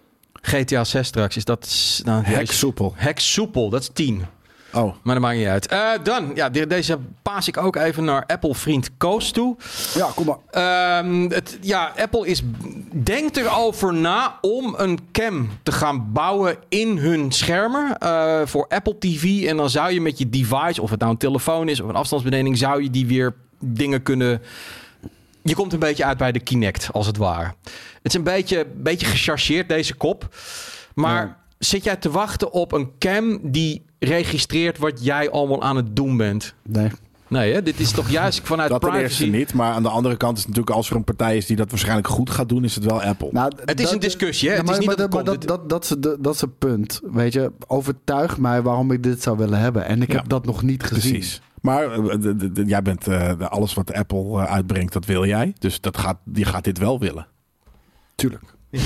GTA 6 straks? Is dat... Nou, Heksoepel. Heksoepel, dat is 10. Oh. Maar dat maakt niet uit. Dan, ja, deze paas ik ook even naar Apple-vriend Koos toe. Ja, kom maar. Apple denkt erover na om een cam te gaan bouwen in hun schermen voor Apple TV. En dan zou je met je device, of het nou een telefoon is of een afstandsbediening, zou je die weer dingen kunnen... Je komt een beetje uit bij de Kinect, als het ware. Het is een beetje gechargeerd, deze kop. Maar... Ja. Zit jij te wachten op een cam die registreert wat jij allemaal aan het doen bent? Nee, hè? Dit is toch juist vanuit dat privacy? Dat ten eerste niet, maar aan de andere kant is het natuurlijk... als er een partij is die dat waarschijnlijk goed gaat doen... is het wel Apple. Nou, het is een discussie, hè? Het is niet dat is het punt. Weet je, overtuig mij waarom ik dit zou willen hebben. En ik heb dat nog niet gezien. Precies. Maar jij bent alles wat Apple uitbrengt, dat wil jij. Dus je gaat dit wel willen. Tuurlijk.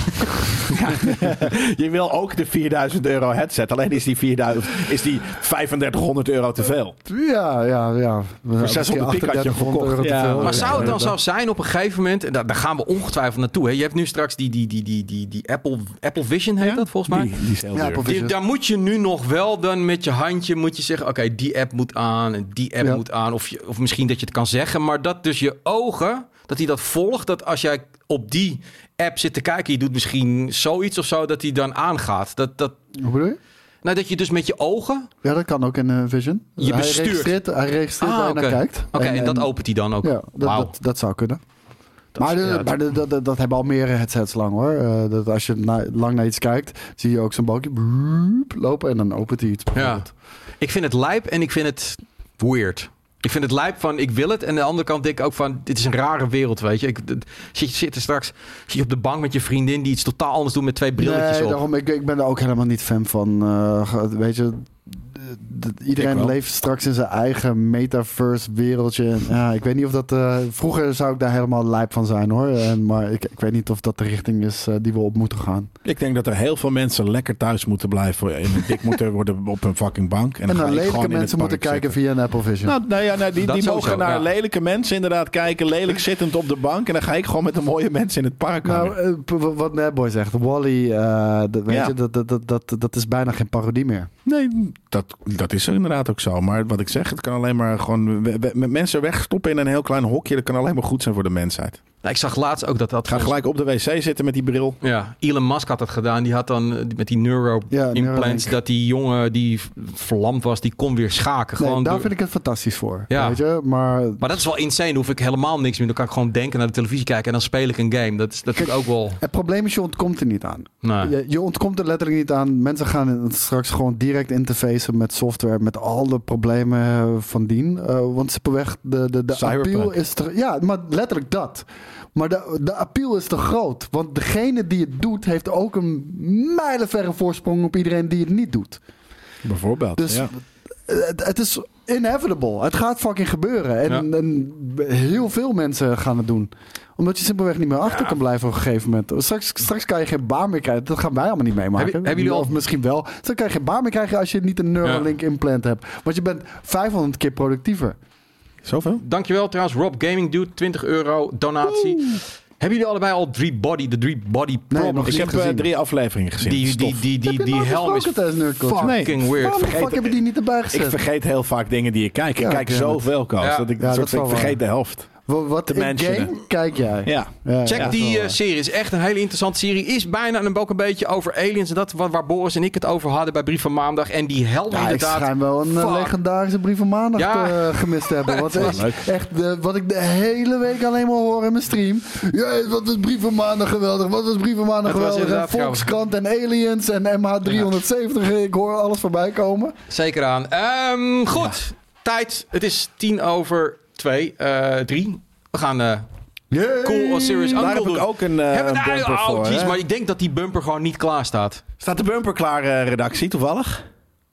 Je wil ook de €4.000 headset. Alleen is die €3500 te veel. Ja. Voor 600 piek had je verkocht. Maar zou het dan zo zijn op een gegeven moment... En daar gaan we ongetwijfeld naartoe. Hè? Je hebt nu straks die Apple Vision, heet dat volgens mij. Daar moet je nu nog wel dan met je handje moet je zeggen... Oké, die app moet aan en die app moet aan. Of misschien dat je het kan zeggen. Maar dat dus je ogen, dat hij dat volgt. Dat als jij op die app zit te kijken... je doet misschien zoiets of zo... dat hij dan aangaat. Hoe bedoel je? Nou, dat je dus met je ogen... Ja, dat kan ook in Vision. Je bestuurt. Hij registreert waar je naar kijkt. Oké, en dat opent hij dan ook? Ja, dat zou kunnen. Dat hebben al meer headsets lang hoor. Dat als je lang naar iets kijkt... zie je ook zo'n balkje lopen... en dan opent hij iets. Ja. Ik vind het lijp en ik vind het weird. Ik vind het lijp van, ik wil het. En aan de andere kant denk ik ook van, dit is een rare wereld, weet je. Zit je op de bank met je vriendin die iets totaal anders doet met 2 brilletjes op. Daarom, ik ben er ook helemaal niet fan van. Weet je, iedereen leeft straks in zijn eigen metaverse wereldje. Ja, ik weet niet of dat... vroeger zou ik daar helemaal lijp van zijn hoor. Maar ik weet niet of dat de richting is die we op moeten gaan. Ik denk dat er heel veel mensen lekker thuis moeten blijven. En dik moeten worden op een fucking bank. En dan lelijke mensen moeten kijken via een Apple Vision. Die mogen naar lelijke mensen inderdaad kijken. Lelijk zittend op de bank. En dan ga ik gewoon met de mooie mensen in het park hangen. Wat Netboy zegt. Wall-E, dat is bijna geen parodie meer. Nee, dat is er inderdaad ook zo. Maar wat ik zeg, het kan alleen maar gewoon met mensen wegstoppen in een heel klein hokje. Dat kan alleen maar goed zijn voor de mensheid. Nou, ik zag laatst ook dat... Ga gelijk op de wc zitten met die bril. Ja, Elon Musk had dat gedaan. Die had dan met die neuro-implants... dat die jongen die verlamd was, die kon weer schaken. Nee, gewoon daar vind ik het fantastisch voor. Ja. Weet je? Maar dat is wel insane. Dan hoef ik helemaal niks meer. Dan kan ik gewoon denken naar de televisie kijken... en dan speel ik een game. Dat is natuurlijk ook wel... Het probleem is, je ontkomt er niet aan. Nee. Je ontkomt er letterlijk niet aan. Mensen gaan straks gewoon direct interfacen met software... met al de problemen van dien. Want simpelweg, de appeal is... Ja, maar letterlijk dat... Maar de appeal is te groot. Want degene die het doet... heeft ook een mijlenverre voorsprong... op iedereen die het niet doet. Bijvoorbeeld, dus het is inevitable. Het gaat fucking gebeuren. En heel veel mensen gaan het doen. Omdat je simpelweg niet meer achter kan blijven op een gegeven moment. Straks kan je geen baan meer krijgen. Dat gaan wij allemaal niet meemaken. Hebben jullie al... Of misschien wel. Dan kan je geen baan meer krijgen als je niet een Neuralink implant hebt. Want je bent 500 keer productiever. Zoveel? Dankjewel trouwens, Rob Gaming Dude, €20 donatie. Hebben jullie allebei al de 3 Body Problem? Ik heb 3 afleveringen gezien. Die helm is fucking weird. Waarom de fuck hebben die niet erbij gezet? Ik vergeet heel vaak dingen die je kijkt. Ik kijk zoveel, Koos, dat ik vergeet de helft. Wat game kijk jij? Ja. Check die serie. Is echt een hele interessante serie. Is bijna ook een beetje over aliens. En dat waar Boris en ik het over hadden bij Brief van Maandag. En die helm inderdaad. Ik schijn wel een legendarische Brief van Maandag gemist te hebben. Wat ik de hele week alleen maar hoor in mijn stream. Ja, wat was Brief van Maandag geweldig. Wat was Brief van Maandag geweldig. En Volkskrant en Aliens en MH370. Ik hoor alles voorbij komen. Zeker aan. Goed. Tijd. Het is 3:10. We gaan Cool of Serious Uncle doen. Daar heb ik ook een bumper voor. Geez, maar ik denk dat die bumper gewoon niet klaar staat. Staat de bumper klaar, redactie, toevallig?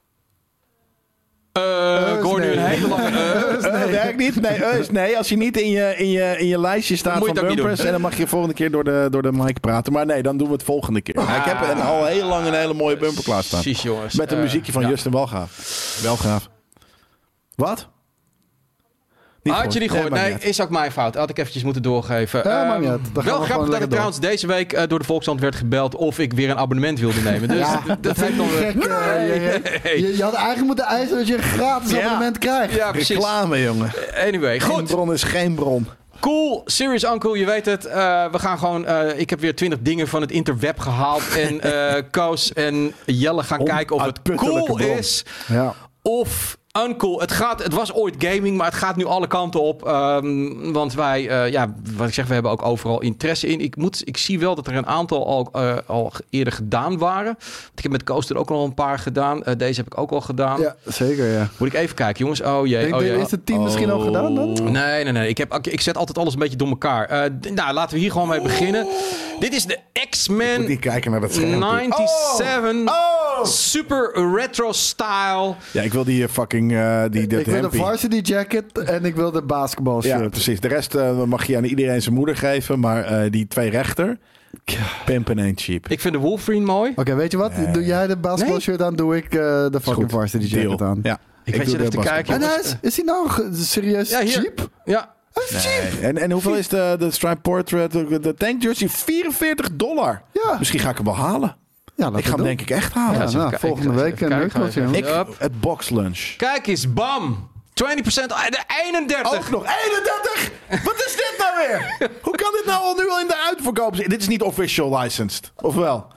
Goor nu een hele lange... Werkt niet? Nee, als je niet in je lijstje staat van bumpers... en dan mag je volgende keer door de mic praten. Maar nee, dan doen we het volgende keer. Ik heb al heel lang een hele mooie bumper klaarstaan. Precies, jongens. Met een muziekje van Justin Welgraaf. Wat? Had je die gehoord? Nee, is ook mijn fout. Had ik eventjes moeten doorgeven. Wel grappig dat ik trouwens deze week door de Volkskrant werd gebeld... of ik weer een abonnement wilde nemen. Dus dat heeft dan weer... Je had eigenlijk moeten eisen dat je een gratis abonnement krijgt. Ja, precies. Reclame, jongen. Anyway, goed. Geen bron is geen bron. Cool, Serious Uncle, je weet het. We gaan gewoon... ik heb weer 20 dingen van het interweb gehaald. En Koos en Jelle gaan kijken of het cool is. Ja. Of... Uncool. Het was ooit gaming, maar het gaat nu alle kanten op. Want wij, wat ik zeg, we hebben ook overal interesse in. Ik zie wel dat er een aantal al eerder gedaan waren. Want ik heb met Coaster ook al een paar gedaan. Deze heb ik ook al gedaan. Ja, zeker, ja. Moet ik even kijken, jongens. Oh jee. Is het team misschien al gedaan dan? Nee. Ik zet altijd alles een beetje door elkaar. Laten we hier gewoon mee beginnen. Dit is de X-Men die kijken naar dat scherm. 97 super retro style. Ja, ik wil die fucking ik wil de varsity jacket en ik wil de basketball shirt. Ja, precies. De rest mag je aan iedereen zijn moeder geven, maar die 2 rechter, pimpen ain't cheap. Ik vind de Wolverine mooi. Oké, weet je wat? Doe jij de basketball shirt aan, doe ik de fucking varsity jacket aan. Ja. Ik weet je even te kijken. En is hij nou serieus cheap? Ja. Nee. En hoeveel is de Stripe Portrait, de tank jersey? $44. Ja. Misschien ga ik hem wel halen. Ja, ik ga hem denk ik echt halen. Ja, volgende week het box lunch. Kijk eens, bam! 20%, de 31! Ook nog 31? Wat is dit nou weer? Hoe kan dit nou nu al in de uitverkoop zijn? Dit is niet official licensed, of wel?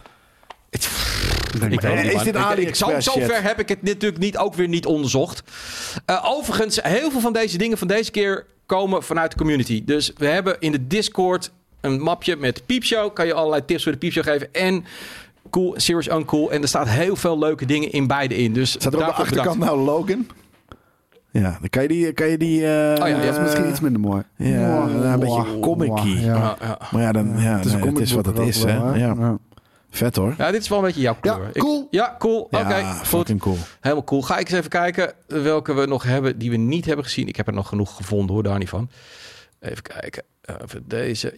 Is dit AliExpress? Zover heb ik het natuurlijk ook weer niet onderzocht. Overigens, heel veel van deze dingen van deze keer komen vanuit de community. Dus we hebben in de Discord een mapje met Piepshow. Kan je allerlei tips voor de Piepshow geven. En Cool, Serious Uncool. En er staat heel veel leuke dingen in beide in. Dus staat er op de achterkant nou Logan? Ja, dan kan je die dat is misschien iets minder mooi. Ja, een beetje comic-y. Ja. Maar ja, het is wat het is. Hè? Ja. Vet hoor. Ja, dit is wel een beetje jouw kleur. Ja, cool. Oké, fucking cool. Helemaal cool. Ga ik eens even kijken welke we nog hebben die we niet hebben gezien. Ik heb er nog genoeg gevonden hoor, daar niet van. Even kijken. Deze.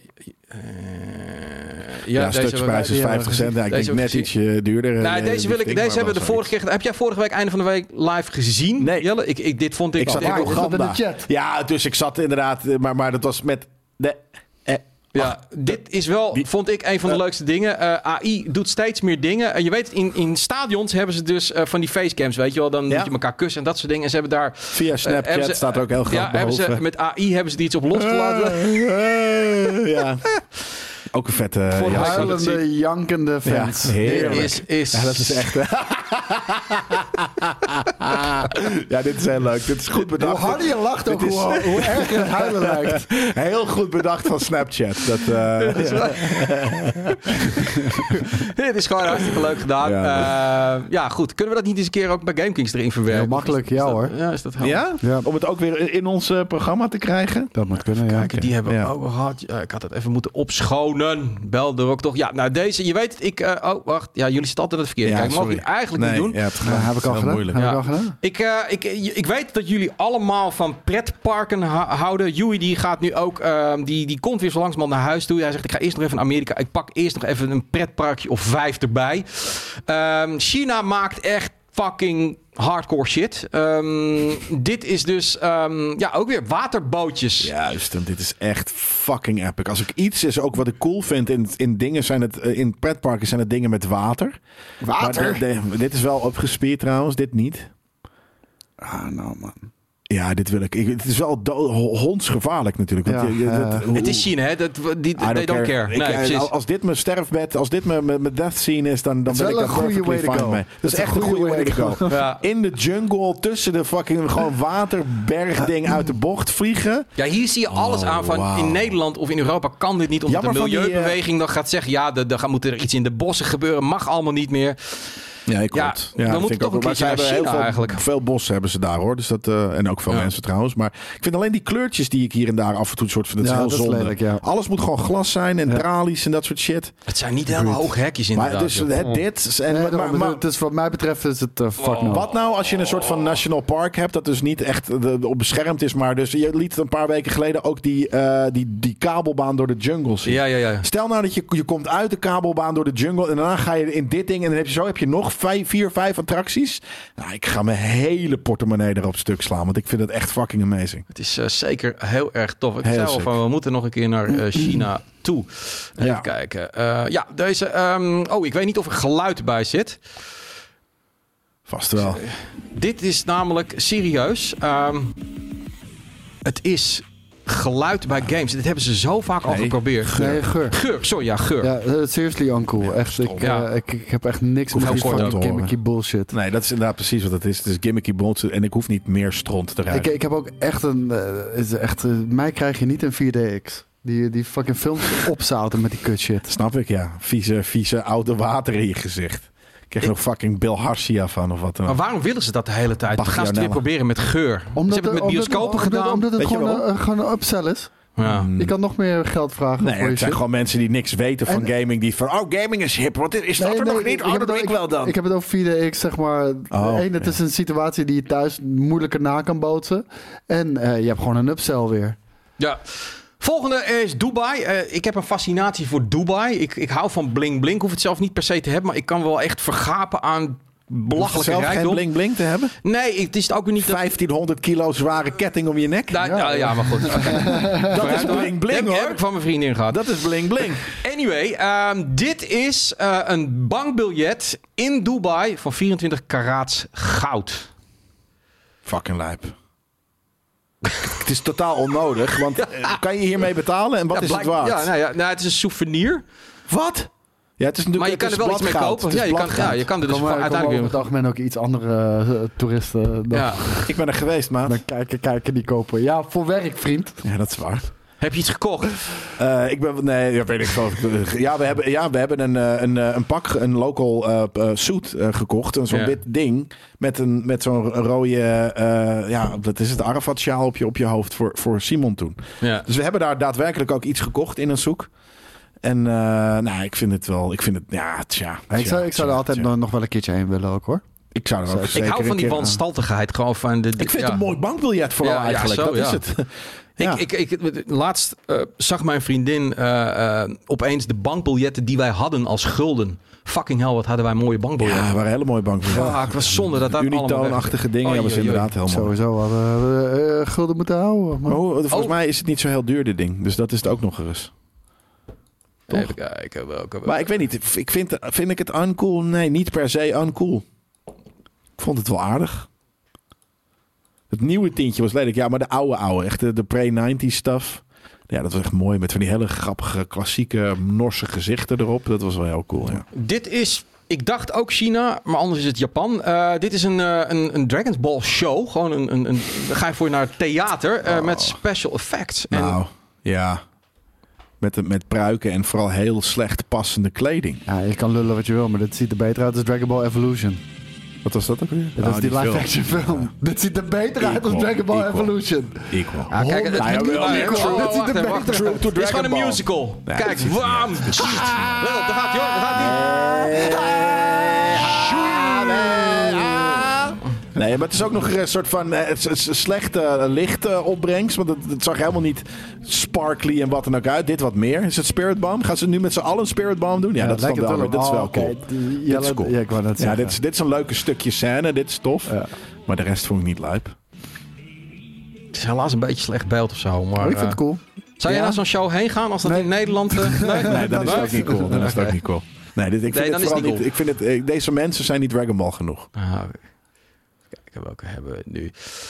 Stuksprijs is 50 cent. Ik denk net ietsje duurder. Deze hebben we de vorige keer gedaan. Heb jij vorige week einde van de week live gezien? Nee. Jelle, dit vond ik... Ik zat in de chat. Ja, dus ik zat inderdaad... Maar dat was met de Ja, dit is wel, vond ik, een van de leukste dingen. AI doet steeds meer dingen. En je weet, in stadions hebben ze dus van die facecams, weet je wel. Dan moet je elkaar kussen en dat soort dingen. En ze hebben daar... Via Snapchat staat er ook heel groot boven. Met AI hebben ze er iets op losgelaten. Ja. Ook een vette... huilende, jankende fans. Ja, heerlijk. Ja, dat is echt... Ja, dit is heel leuk. Dit is goed bedacht. Hoe harder je lacht, ook hoe erg het huilen lijkt. Heel goed bedacht van Snapchat. Dit is gewoon hartstikke leuk gedaan. Ja, goed. Kunnen we dat niet eens een keer ook bij GameKings erin verwerken? Heel makkelijk, hoor. Ja, is dat helder? Ja? Om het ook weer in ons programma te krijgen? Dat moet kunnen, ja. Kijk, die hebben we ook gehad. Ik had het even moeten opschonen. Bel er ook toch. Ja, nou deze, je weet het. Wacht. Ja, jullie zitten altijd het verkeerde. Kijk, mag ik eigenlijk niet doen. Ja, heb ik al gedaan. Moeilijk. Heb ik al gedaan? Ik weet dat jullie allemaal van pretparken houden. Joey die gaat nu ook... Die komt weer zo langzamerhand naar huis toe. Hij zegt, ik ga eerst nog even naar Amerika. Ik pak eerst nog even een pretparkje of 5 erbij. China maakt echt fucking hardcore shit. Dit is dus ook weer waterbootjes. Juist, en dit is echt fucking epic. Als ik iets is ook wat ik cool vind in dingen zijn het in pretparken zijn het dingen met water. Water? Maar dit is wel opgespierd trouwens, dit niet. Ah, nou man. Ja, dit wil ik. Het is wel hondsgevaarlijk natuurlijk. Want het is China, hè? They don't care. Als dit mijn sterfbed, als dit mijn death scene is, dan ben ik daar perfectly fine mee. Dat is echt een goede way to go. Ja. In de jungle, tussen de fucking gewoon waterbergding uit de bocht vliegen. Ja, hier zie je alles aan van in Nederland of in Europa kan dit niet. Omdat de milieubeweging dan gaat zeggen, dan moet er iets in de bossen gebeuren. Mag allemaal niet meer. Ja, klopt. Ja, dan moet het toch een keertje naar China eigenlijk. Veel bossen hebben ze daar hoor. Dus dat, en ook veel mensen trouwens. Maar ik vind alleen die kleurtjes die ik hier en daar af en toe soort van... Dat is heel zonde. Lelijk, ja. Alles moet gewoon glas zijn en tralies en dat soort shit. Het zijn niet helemaal hoge hekjes inderdaad. Maar dus dit wat mij betreft is het fuck no. Wat nou als je een soort van national park hebt dat dus niet echt op beschermd is, maar dus je liet een paar weken geleden ook die kabelbaan door de jungle zien. Ja. Stel nou dat je komt uit de kabelbaan door de jungle en daarna ga je in dit ding en dan heb je nog 4, 5 attracties. Nou, ik ga mijn hele portemonnee erop stuk slaan, want ik vind het echt fucking amazing. Het is zeker heel erg tof. Ik zei al van, we moeten nog een keer naar China toe. Even kijken. Deze... ik weet niet of er geluid bij zit. Vast wel. Dit is namelijk serieus. Het is... geluid bij games. Dit hebben ze zo vaak al geprobeerd. Geur. Sorry, geur. Ja, seriously uncool. Echt, ik heb echt niks met die fucking gimmicky bullshit. Nee, dat is inderdaad precies wat het is. Het is gimmicky bullshit en ik hoef niet meer stront te rijden. Ik heb ook echt mij krijg je niet een 4DX. Die fucking films opzouten met die kut shit. Snap ik, ja. Vieze oude water in je gezicht. Ik krijg nog fucking Bill Harssia van of wat dan ook. Maar waarom willen ze dat de hele tijd? Dan gaan ze het weer proberen met geur. Ze hebben het met bioscopen gedaan. Omdat het gewoon een upsell is. Ja. Je kan nog meer geld vragen. Nee, het zijn gewoon mensen die niks weten van gaming. Die van, gaming is hip. Wat is dat er nog niet? Dat doe ik wel dan. Ik heb het over 4DX, zeg maar. Het is een situatie die je thuis moeilijker na kan bootsen. En je hebt gewoon een upsell weer. Ja. Volgende is Dubai. Ik heb een fascinatie voor Dubai. Ik hou van bling bling. Ik hoef het zelf niet per se te hebben, maar ik kan wel echt vergapen aan belachelijke rijkdom. Zelf geen bling bling te hebben? Nee, het is ook weer niet... 1500 kilo zware ketting om je nek? Ja, maar goed. Okay. Dat is bling bling, hoor. Heb ik van mijn vriendin gehad. Dat is bling bling. Anyway, dit is een bankbiljet in Dubai van 24 karaats goud. Fucking lijp. Het is totaal onnodig, want kan je hiermee betalen en wat is het waard? Het is een souvenir. Wat? Ja, het is natuurlijk, maar je kan er wel iets mee kopen. Je kan er dus uiteindelijk over het algemeen ook iets andere toeristen. Ik ben er geweest, maat. Dan kijken die kopen. Ja, voor werk, vriend. Ja, dat is waar. Heb je iets gekocht? Weet ik veel. Ja, we hebben een pak, een local suit gekocht. Zo'n wit ding met zo'n rode, dat is het Arafat-sjaal op je hoofd voor Simon toen. Ja. Dus we hebben daar daadwerkelijk ook iets gekocht in een zoek. En ik vind het wel, ik zou er altijd nog wel een keertje heen willen ook, hoor. Ik zou er ook zeker ik hou van die wanstaltigheid. Gewoon van ik vind het een mooi bankbiljet vooral eigenlijk. Dat is het. Ja. Laatst zag mijn vriendin opeens de bankbiljetten die wij hadden als gulden. Fucking hell, wat hadden wij mooie bankbiljetten. Ja, waren hele mooie bankbiljetten. Ja, ik was zonde dat Unitoon-achtige dingen was inderdaad heel mooi. Sowieso hadden we gulden moeten houden. Volgens mij is het niet zo heel duur, dit ding. Dus dat is het ook nog eens. Toch? Even kijken welke. Maar ik weet niet. Vind ik het uncool? Nee, niet per se uncool. Ik vond het wel aardig. Het nieuwe tintje was lelijk. Ja, maar de oude. Echt de pre-90s stuff. Ja, dat was echt mooi. Met van die hele grappige, klassieke, Norse gezichten erop. Dat was wel heel cool, ja. Dit is... Ik dacht ook China, maar anders is het Japan. Dit is een Dragon Ball show. Gewoon dan ga je voor naar het theater met special effects. Nou, ja. Met pruiken en vooral heel slecht passende kleding. Ja, je kan lullen wat je wil, maar dit ziet er beter uit als Dragon Ball Evolution. Wat was dat ook weer? Dat is die live-action film. Ja. Dit ziet er beter uit als Dragon Ball Evolution. Equal. Ja, kijk, dit ziet er beter uit. Het is gewoon een musical. Nee, kijk, wam! Daar gaat hij hoor, daar gaat hij. Nee, maar het is ook nog een soort van slechte lichtopbrengst. Want het zag helemaal niet sparkly en wat dan ook uit. Dit wat meer. Is het Spirit Bomb? Gaan ze nu met z'n allen een Spirit Bomb doen? Ja, dat is dan wel. Dit is wel cool. Dit is cool. Ja, ik wou net zeggen. Dit is een leuke stukje scène. Dit is tof. Ja. Maar de rest vond ik niet lijp. Het is helaas een beetje slecht beeld of zo. Maar, ik vind het cool. Zou je naar zo'n show heen gaan als dat in Nederland... Nee, dan is het ook niet cool. Dan is het ook niet cool. Nee, ik vind het vooral niet. Ik vind het. Deze mensen zijn niet Dragon Ball genoeg. Kijken welke hebben we nu.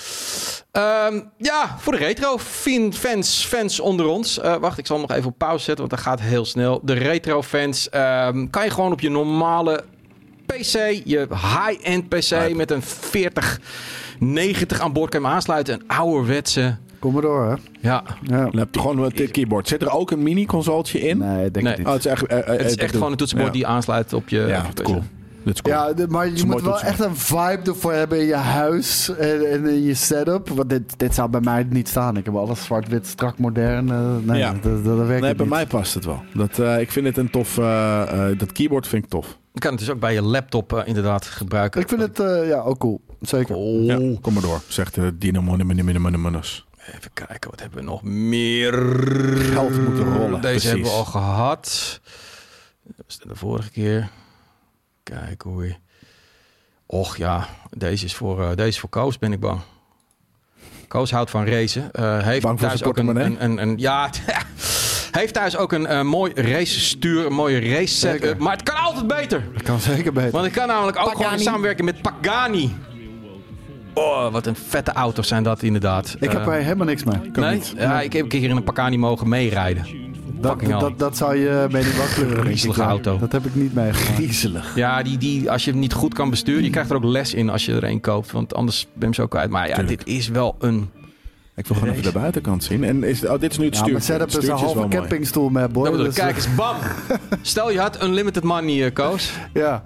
Ja, voor de retro fans onder ons. Wacht, ik zal hem nog even op pauze zetten, want dat gaat heel snel. De retro fans kan je gewoon op je normale PC, je high-end PC met een 4090 aan boord kan je hem aansluiten. Een ouderwetse. Kom maar door, hè? Ja. Gewoon met het keyboard. Zit er ook een mini-consoletje in? Nee, denk ik niet. Oh, het is echt gewoon een toetsenbord die je aansluit op je PC. Cool. Ja, maar je moet wel echt een vibe ervoor hebben in je huis en in je setup. Want dit zou bij mij niet staan. Ik heb alles zwart-wit, strak, modern. Dat werkt bij niet. mij past het wel. Ik vind het een tof... dat keyboard vind ik tof. Je kan het dus ook bij je laptop inderdaad gebruiken. Ik vind het ook cool. Zeker. Cool. Ja, kom maar door, zegt Dino Monemanus. Even kijken, wat hebben we nog meer? Geld moeten rollen. Deze hebben we al gehad. Dat was de vorige keer. Kijk hoe je... Och ja, deze is voor Koos, ben ik bang. Koos houdt van racen. Heeft bang voor thuis ook heeft thuis ook een mooi racestuur, een mooie race setup. Maar het kan altijd beter. Het kan zeker beter. Want ik kan namelijk ook gewoon samenwerken met Pagani. Oh, wat een vette auto's zijn dat inderdaad. Ik heb er helemaal niks mee. Nee? Ja, ik heb een keer in een Pagani mogen meerijden. Dat zou je bij die wakkleuren. Griezelige auto. Dat heb ik niet meegemaakt. Griezelig. Ja, als je hem niet goed kan besturen, je krijgt er ook les in als je er een koopt. Want anders ben je hem zo kwijt. Maar ja, dit is wel een... Ik wil gewoon even de buitenkant zien. En dit is nu het stuurtje. Mijn setup is een halve campingstoel met boy. Dus kijk eens, bam! Stel je had unlimited money, Koos. Ja.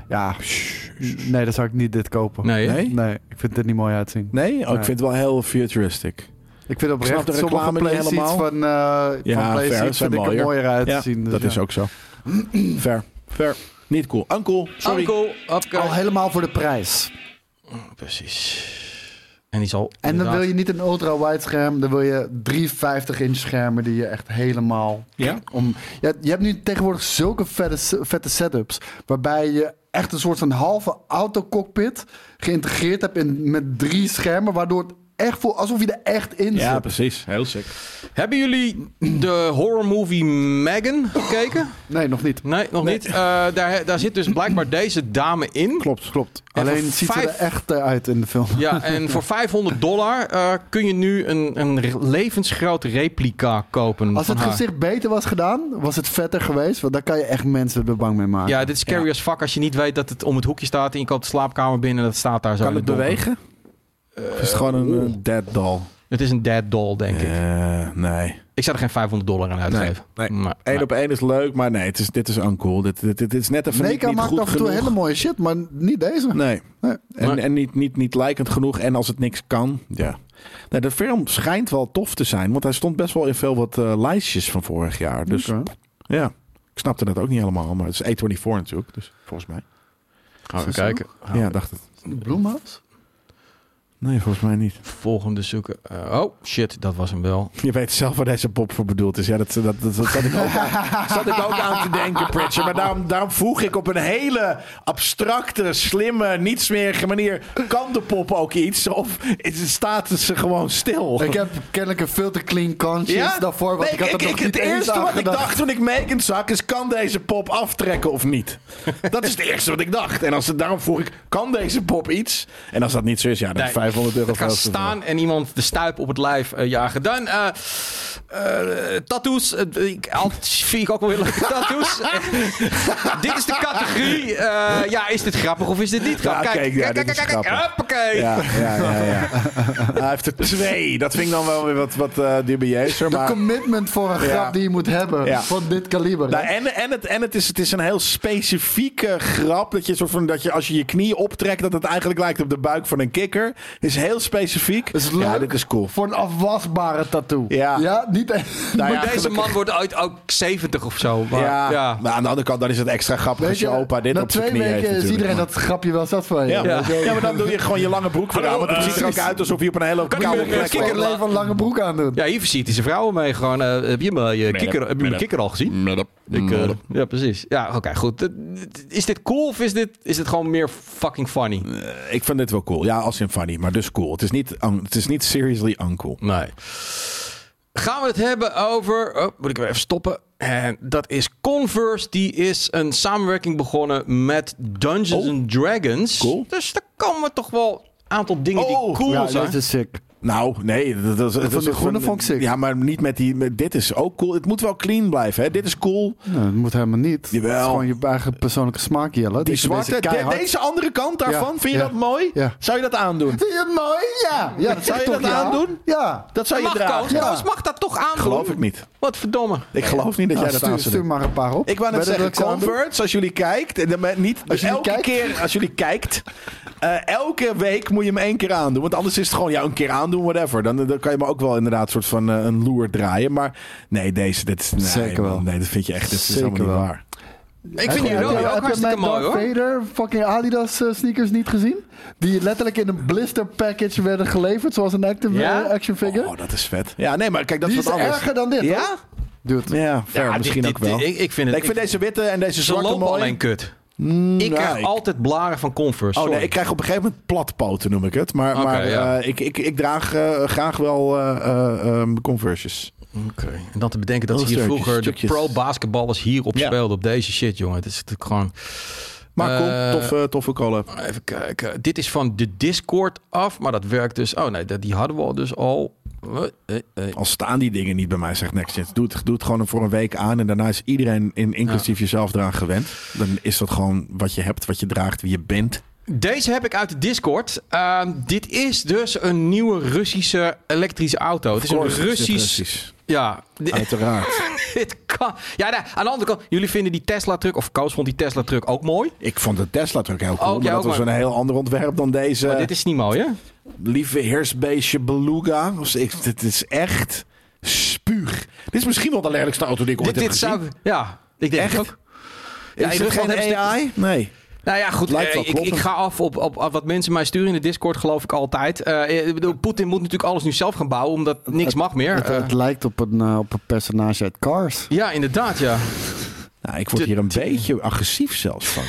Nee, dan zou ik niet dit kopen. Nee, ik vind het niet mooi uitzien. Nee? Ik vind het wel heel futuristic. Ik vind oprecht sommige playseats van playseats vind ik er mooier uitzien. Dus dat is ook zo. Fair. Niet cool. Uncool. Sorry. Al helemaal voor de prijs. Precies. En dan wil je niet een ultra-wide scherm. Dan wil je 3 50-inch schermen die je echt helemaal... Ja? Je hebt nu tegenwoordig zulke vette setups. Waarbij je echt een soort van halve autocockpit geïntegreerd hebt met 3 schermen. Waardoor het echt voelt alsof je er echt in zit. Ja, precies. Heel sick. Hebben jullie de horror movie Megan gekeken? Nee, nog niet. Nee, nog niet. Daar zit dus blijkbaar deze dame in. Klopt. Alleen ziet ze er echt uit in de film. Ja, en voor $500 kun je nu een levensgroot replica kopen. Als het gezicht beter was gedaan, was het vetter geweest. Want daar kan je echt mensen er bang mee maken. Ja, dit is scary as fuck als je niet weet dat het om het hoekje staat. En je koopt de slaapkamer binnen en dat staat daar zo. Kan het bewegen? Of is het gewoon een dead doll? Het is een dead doll, denk ik. Nee. Ik zou er geen $500 aan uitgeven. Nee. 1 op 1 is leuk, maar nee, dit is uncool. Dit is net even niet maakt goed af en toe hele mooie shit, maar niet deze. Nee. En niet lijkend genoeg. En als het niks kan, ja. Nee, de film schijnt wel tof te zijn, want hij stond best wel in veel wat lijstjes van vorig jaar. Dus ja, ik snapte dat ook niet helemaal, maar het is A24 natuurlijk, dus volgens mij. Gaan we kijken. Ja, dacht het. Blumhouse? Nee, volgens mij niet. Volgende zoeken. Oh, shit, dat was hem wel. Je weet zelf waar deze pop voor bedoeld is. Ja, dat zat ik ook aan te denken, Pritchard. Maar daarom vroeg ik op een hele abstracte, slimme, nietsmerige manier... kan de pop ook iets? Of staat ze gewoon stil? Ik heb kennelijk een veel te clean conscience daarvoor. Want ik had er nog niet het eens eerste aan wat ik gedacht. dacht toen ik Megan zag is... kan deze pop aftrekken of niet? Dat is het eerste wat ik dacht. En daarom vroeg ik, kan deze pop iets? En als dat niet zo is, ja, dan is €500 Het gaat staan en iemand de stuip op het lijf jagen. Dan tattoos. Vind ik ook wel heel leuke tattoos. Dit is de categorie. Is dit grappig of is dit niet grappig? Ja, dit is grappig. Hoppakee. Ja. Hij heeft er 2. Dat vind ik dan wel weer wat dubieuzer. De commitment voor een grap die je moet hebben van dit kaliber. Nou, en het is een heel specifieke grap. Dat je als je knie optrekt, dat het eigenlijk lijkt op de buik van een kikker. Is heel specifiek. Is leuk. Ja, dit is cool. Voor een afwasbare tattoo. Ja. Niet Maar deze man wordt uit ook 70 of zo. Maar, maar aan de andere kant dan is het extra grappig als je opa dit na op zijn 2 knie heeft. weken is iedereen dat grapje wel zat van je. Ja, maar dan doe je gewoon je lange broek vandaan. Want het ziet er ook uit alsof je op een hele koude plek Ik alleen van lange broek aan doen. Ja, hier ziet hij zijn vrouwen mee. Gewoon, heb je mijn kikker al gezien? Ja, precies. Ja, oké, goed. Is dit cool of is dit gewoon meer fucking funny? Ik vind dit wel cool. Ja, als in funny, maar dus cool. Het is niet seriously uncool. Nee. Gaan we het hebben over... moet ik weer even stoppen. En dat is Converse. Die is een samenwerking begonnen met Dungeons and Dragons. Cool. Dus daar komen toch wel een aantal dingen die cool Ja, zijn. dat is sick. Nou, nee. Van de groene vond ik sick. Ja, maar niet met die... dit is ook cool. Het moet wel clean blijven, hè. Dit is cool. Nee, dat moet helemaal niet. Jawel. Het is gewoon je eigen persoonlijke smaak, Jelle. Die zwarte, deze andere kant daarvan, vind je dat mooi? Ja. Zou je dat aandoen? Vind je het mooi? Ja. Dat Zou je dat aandoen? Ja. Dat zou je dragen? Koos mag dat toch aandoen? Geloof ik niet. Wat verdomme. Ik geloof niet dat jij dat aan zou Stuur doen. maar een paar op. Ik wou net zeggen, Converse, als jullie kijkt... Als jullie kijkt... elke week moet je hem 1 keer aandoen. Want anders is het gewoon, een keer aandoen, whatever. Dan kan je me ook wel inderdaad een soort van een loer draaien. Maar nee, Zeker wel. Nee, dat vind je echt, dat is Zeker helemaal niet wel. waar. Ik vind die ook hartstikke mooi, hoor. Vader fucking Adidas sneakers niet gezien? Die letterlijk in een blister package werden geleverd. Zoals een action figure. Oh, dat is vet. Ja, nee, maar kijk, dat Die is is wat anders. erger dan dit, Ja? hoor. Dude. Ja, fair, misschien ook wel. Ik vind deze witte en deze ze zwarte lopen mooi. alleen kut. Ik krijg altijd blaren van Converse. Oh nee, sorry. ik krijg op een gegeven moment platpoten, noem ik het. Maar ja. ik draag graag wel Converses. Oké. En dan te bedenken dat Heel hier stukjes, vroeger stukjes. de pro-basketballers hierop speelden. Op deze shit, jongen. Het is natuurlijk gewoon... Maar cool, toffe collab. Even kijken. Dit is van de Discord af. Maar dat werkt dus... Oh nee, die hadden we al dus al. Al staan die dingen niet bij mij, zegt Next Gen. Doe het gewoon voor een week aan. En daarna is iedereen, inclusief jezelf, eraan gewend. Dan is dat gewoon wat je hebt, wat je draagt, wie je bent. Deze heb ik uit de Discord. Dit is dus een nieuwe Russische elektrische auto. Het is een Russisch... Ja. Uiteraard. Dit kan... Ja, aan de andere kant, jullie vinden die Tesla-truck... Of Koos vond die Tesla-truck ook mooi. Ik vond de Tesla-truck heel cool. Ook, maar dat was een heel ander ontwerp dan deze... Maar dit is niet mooi, hè? Lieve heersbeestje Beluga. Dit is echt spuug. Dit is misschien wel de lelijkste auto die ik ooit heb gezien. Ik denk echt? ook. Ja, is er geen AI? Nee. Nou ja, goed. Ik ga af op wat mensen mij sturen in de Discord, geloof ik altijd. Poetin moet natuurlijk alles nu zelf gaan bouwen, omdat niks mag meer. Het lijkt op een personage uit Cars. Ja, inderdaad, ja. Nou, ik word hier een beetje agressief zelfs van.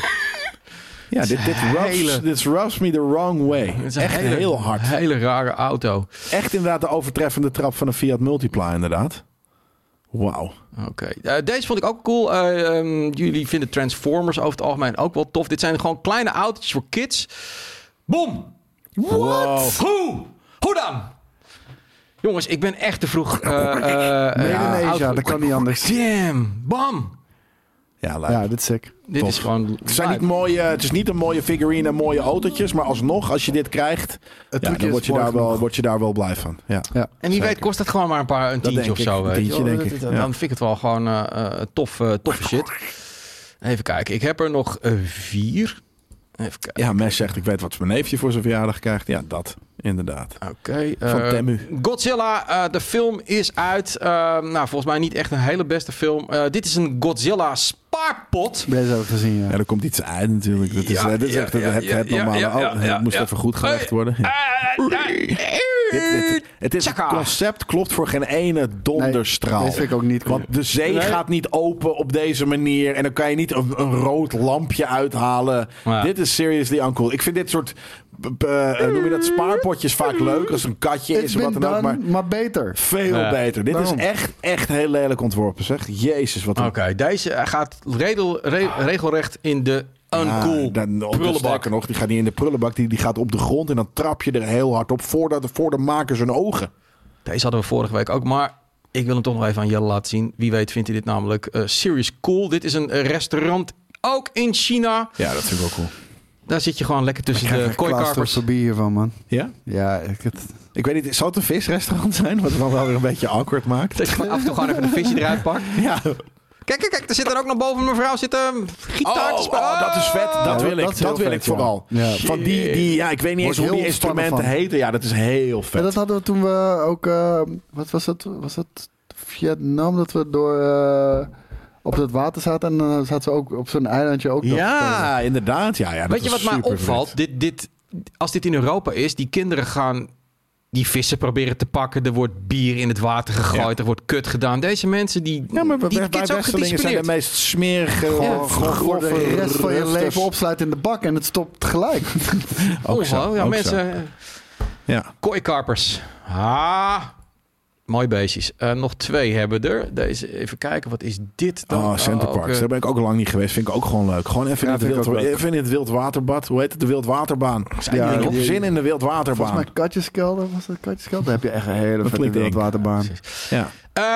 Ja, dit rubs me the wrong way. Het is echt heel hard. Een hele rare auto. Echt inderdaad de overtreffende trap van een Fiat Multipla, inderdaad. Wauw. Oké. Deze vond ik ook cool. Jullie vinden Transformers over het algemeen ook wel tof. Dit zijn gewoon kleine autootjes voor kids. Boom! What? Wow. Hoe dan? Jongens, ik ben echt te vroeg. Melanesia, dat kan niet anders. Damn! Bam! Ja, dit is sick. Dit is gewoon... Het is niet een mooie figurine en mooie autootjes. Maar alsnog, als je dit krijgt... dan word je daar wel blij van. Ja. En wie weet kost het gewoon maar een tientje of zo. Een tientje, denk ik. Dan vind ik het wel gewoon toffe shit. Even kijken. Ik heb er nog 4. Even kijken. Ja, Mes zegt, ik weet wat mijn neefje voor zijn verjaardag krijgt. Ja, dat. Inderdaad. Oké. Van Temu. Godzilla, de film is uit. Volgens mij niet echt een hele beste film. Dit is een Godzilla spy spaarpot. Deze ook gezien, ja. Ja, er komt iets uit natuurlijk. Dat is echt het normale. Het moest even goed gelegd worden. Het is het concept klopt voor geen ene donderstraal. Nee, deze vind ik ook niet cool. Want de zee gaat niet open op deze manier. En dan kan je niet een rood lampje uithalen. Ja. Dit is seriously uncool. Ik vind dit soort... noem je dat spaarpotjes vaak leuk als een katje is of wat dan ook. Maar beter. Veel beter. Dit is echt heel lelijk ontworpen, zeg. Jezus, wat Oké, deze gaat regelrecht in de uncool prullenbak. Nog, die gaat niet in de prullenbak. Die gaat op de grond en dan trap je er heel hard op voor de maker zijn ogen. Deze hadden we vorige week ook, maar ik wil hem toch nog even aan Jelle laten zien. Wie weet vindt hij dit namelijk serious cool. Dit is een restaurant, ook in China. Ja, dat vind ik wel cool. Daar zit je gewoon lekker tussen de kooikarpers. Ik hiervan, man. Ja? Ja, ik weet niet, zou het een visrestaurant zijn? Wat het dan wel weer een beetje awkward maakt. Dat je af en toe gewoon even een visje eruit pakt. Ja. Kijk, er zit er ook nog boven mevrouw gitaar te spelen. Dat is vet. Dat wil ik vooral. Ja. Van die, ik weet niet eens hoe die instrumenten heten. Ja, dat is heel vet. Ja, dat hadden we toen we ook, wat was het? Was het Vietnam? Dat we door... op het water zaten en dan zaten ze ook op zo'n eilandje ook. Ja, inderdaad. Ja, weet je wat mij opvalt? Als dit in Europa is, die kinderen gaan die vissen proberen te pakken. Er wordt bier in het water gegooid. Er wordt kut gedaan. Deze mensen die... Ja, maar wij Westerlingen zijn de meest smerige... Voor de rest van je leven opsluiten in de bak en het stopt gelijk. ook zo. Ja, ook mensen... Ja. Kooikarpers. Mooi beestjes. Nog 2 hebben er. Deze, even kijken, wat is dit dan? Centerparks. Daar ben ik ook al lang niet geweest. Vind ik ook gewoon leuk. Gewoon even, in het wildwaterbad. Hoe heet het? De wildwaterbaan. Ik heb zin in de wildwaterbaan. Volgens mij Katjeskelder. Was dat Katjeskelder? Daar heb je echt een hele vette wildwaterbaan. Ja.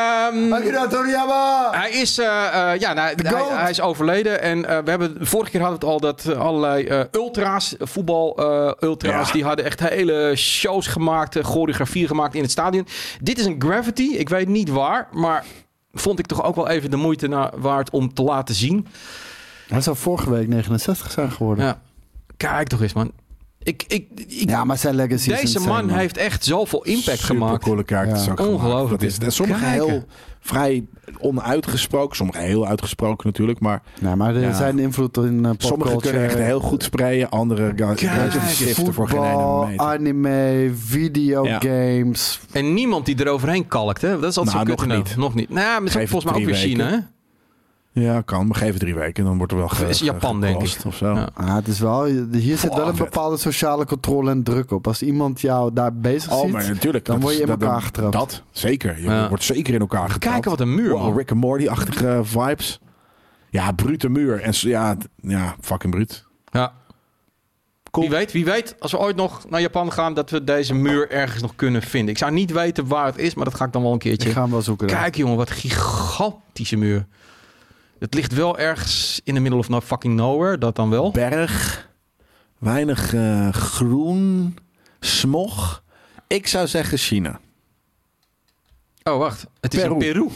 Hij is overleden. En we hebben vorige keer hadden we het al dat allerlei voetbal-ultra's, die hadden echt hele shows gemaakt, choreografie gemaakt in het stadion. Dit is een Gravity. Ik weet niet waar, maar vond ik toch ook wel even de moeite waard om te laten zien. Hij zou vorige week 69 zijn geworden. Ja. Kijk toch eens, man. Ja, maar zijn legacy is deze man heeft echt zoveel impact gemaakt. Supercoole karakters ook. Ongelooflijk. Sommige heel vrij onuitgesproken. Sommige heel uitgesproken natuurlijk. Maar zijn invloed in popculture. Sommige kunnen echt heel goed sprayen. Andere shiften voor geen ene meter. Anime, videogames. En niemand die eroverheen kalkt. Hè? Dat is altijd nog niet. Nou, met volgens mij ook weer China, hè? Ja, kan. Maar geef 3 weken. Dan wordt er wel Het is Japan, denk ik. Of zo. Ja. Het is wel, hier zit wel een bepaalde sociale controle en druk op. Als iemand jou daar bezig ziet, maar natuurlijk, dan word je in elkaar getrapt. Dat, zeker. Je wordt zeker in elkaar getrapt. Kijken wat een muur, man. Rick and Morty-achtige vibes. Ja, brute muur. En ja, fucking bruut. Ja. Cool. Wie weet, als we ooit nog naar Japan gaan, dat we deze muur ergens nog kunnen vinden. Ik zou niet weten waar het is, maar dat ga ik dan wel een keertje. Ik ga hem wel zoeken. Kijk, jongen, wat gigantische muur. Het ligt wel ergens in the middle of fucking nowhere, dat dan wel. Berg, weinig groen, smog. Ik zou zeggen China. Oh, wacht. Het is in Peru.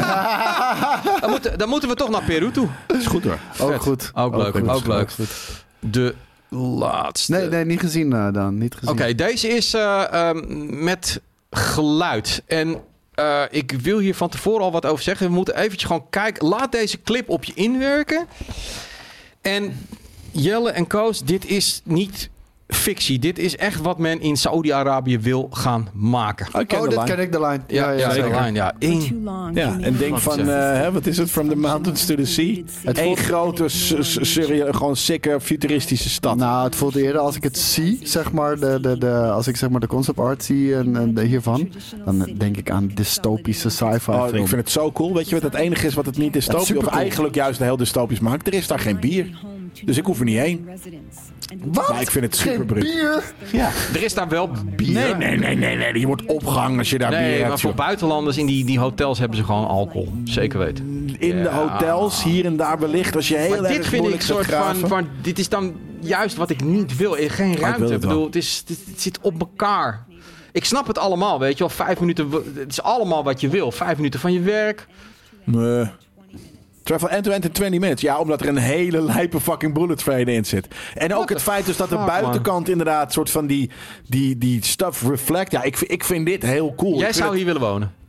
Dan moeten we toch naar Peru toe. Is goed hoor. Ook goed. Ook leuk. De laatste. Nee, niet gezien dan. Oké, deze is met geluid. En... ik wil hier van tevoren al wat over zeggen. We moeten eventjes gewoon kijken. Laat deze clip op je inwerken. En Jelle en Koos, dit is niet fictie. Dit is echt wat men in Saudi-Arabië wil gaan maken. Dit ken ik de lijn. Ja, de lijn. Ja, en denk van, wat is het? From the mountains to the sea. Eén grote, gewoon sikke, futuristische stad. Nou, het voelt eerder als ik het zie, zeg maar, als ik zeg maar de concept art zie en hiervan, dan denk ik aan dystopische sci-fi film. Ik vind het zo cool. Weet je wat het enige is wat het niet dystopisch of eigenlijk juist heel dystopisch maakt? Er is daar geen bier. Dus ik hoef er niet heen. Wat? Maar ik vind het super bier? Ja. Er is daar wel bier. Nee. Je wordt opgehangen als je daar bier hebt. Maar voor buitenlanders in die hotels hebben ze gewoon alcohol. Zeker weten. In de hotels, hier en daar wellicht. Als je heel dit vind ik soort van... Dit is dan juist wat ik niet wil. Geen ruimte. Ik bedoel, het zit op elkaar. Ik snap het allemaal, weet je wel. 5 minuten... Het is allemaal wat je wil. 5 minuten van je werk. Nee. Travel end-to-end in 20 minutes. Ja, omdat er een hele lijpe fucking bullet train in zit. En ook het feit dus dat de buitenkant inderdaad soort van die stuff reflect. Ja, ik vind dit heel cool. Jij zou hier willen wonen?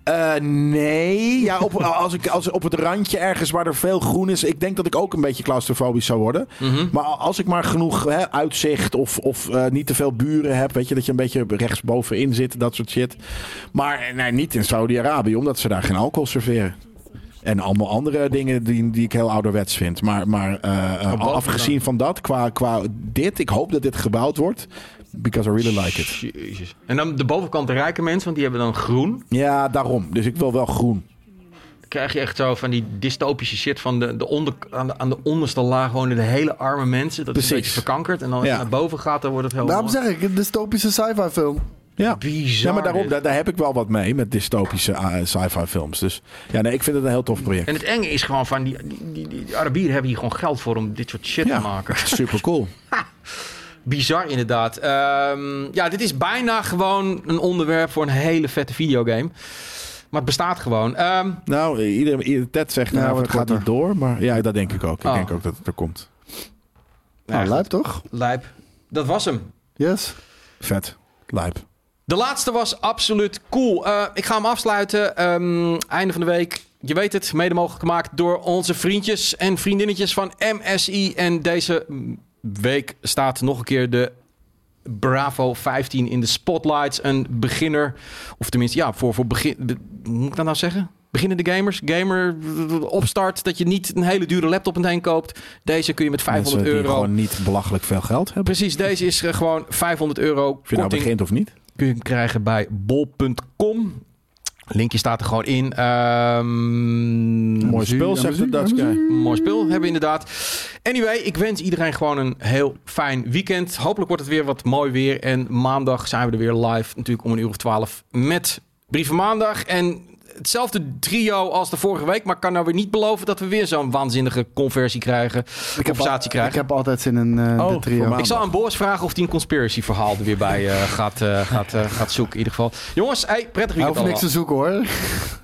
Nee. Ja, als op het randje ergens waar er veel groen is. Ik denk dat ik ook een beetje claustrofobisch zou worden. Mm-hmm. Maar als ik maar genoeg uitzicht of niet te veel buren heb. Weet je, dat je een beetje rechtsbovenin zit. Dat soort shit. Maar nee, niet in Saudi-Arabië. Omdat ze daar geen alcohol serveren. En allemaal andere dingen die ik heel ouderwets vind. Maar afgezien van dat, qua dit. Ik hoop dat dit gebouwd wordt. Because I really like it. Jezus. En dan de bovenkant de rijke mensen, want die hebben dan groen. Ja, daarom. Dus ik wil wel groen. Dan krijg je echt zo van die dystopische shit van aan de onderste laag wonen de hele arme mensen. Dat is een beetje verkankerd. En dan als je naar boven gaat, dan wordt het heel Daarom zeg ik, een dystopische sci-fi film. Ja, bizar. Ja, maar daarom, daar heb ik wel wat mee met dystopische sci-fi films. Dus ja, nee, ik vind het een heel tof project. En het enge is gewoon van, die Arabieren hebben hier gewoon geld voor om dit soort shit te maken. Super cool. Bizar inderdaad. Dit is bijna gewoon een onderwerp voor een hele vette videogame. Maar het bestaat gewoon. Ted zegt het gaat niet door. Maar ja, dat denk ik ook. Ik denk ook dat het er komt. Lijp toch? Lijp. Dat was hem. Yes. Vet. Lijp. De laatste was absoluut cool. Ik ga hem afsluiten. Einde van de week. Je weet het, mede mogelijk gemaakt door onze vriendjes en vriendinnetjes van MSI. En deze week staat nog een keer de Bravo 15 in de spotlights. Een beginner, of tenminste, voor begin. Hoe moet ik dat nou zeggen? Beginnende gamers. Gamer opstart, dat je niet een hele dure laptop meteen koopt. Deze kun je met €500. Mensen die gewoon niet belachelijk veel geld hebben. Precies, deze is gewoon €500. Of je nou begint of niet. Kun je krijgen bij bol.com. Linkje staat er gewoon in. Mooi spul, zegt de Dutch guy. Mooi spul hebben we inderdaad. Anyway, ik wens iedereen gewoon een heel fijn weekend. Hopelijk wordt het weer wat mooi weer. En maandag zijn we er weer live. Natuurlijk om 12:00 met Brieven Maandag. En hetzelfde trio als de vorige week. Maar ik kan nou weer niet beloven dat we weer zo'n waanzinnige conversatie krijgen. Ik heb altijd zin in de trio. Ik zal aan Boris vragen of hij een conspiracy verhaal er weer bij gaat zoeken. In ieder geval. Jongens, prettig weekend. Hij hoeft niks te zoeken hoor.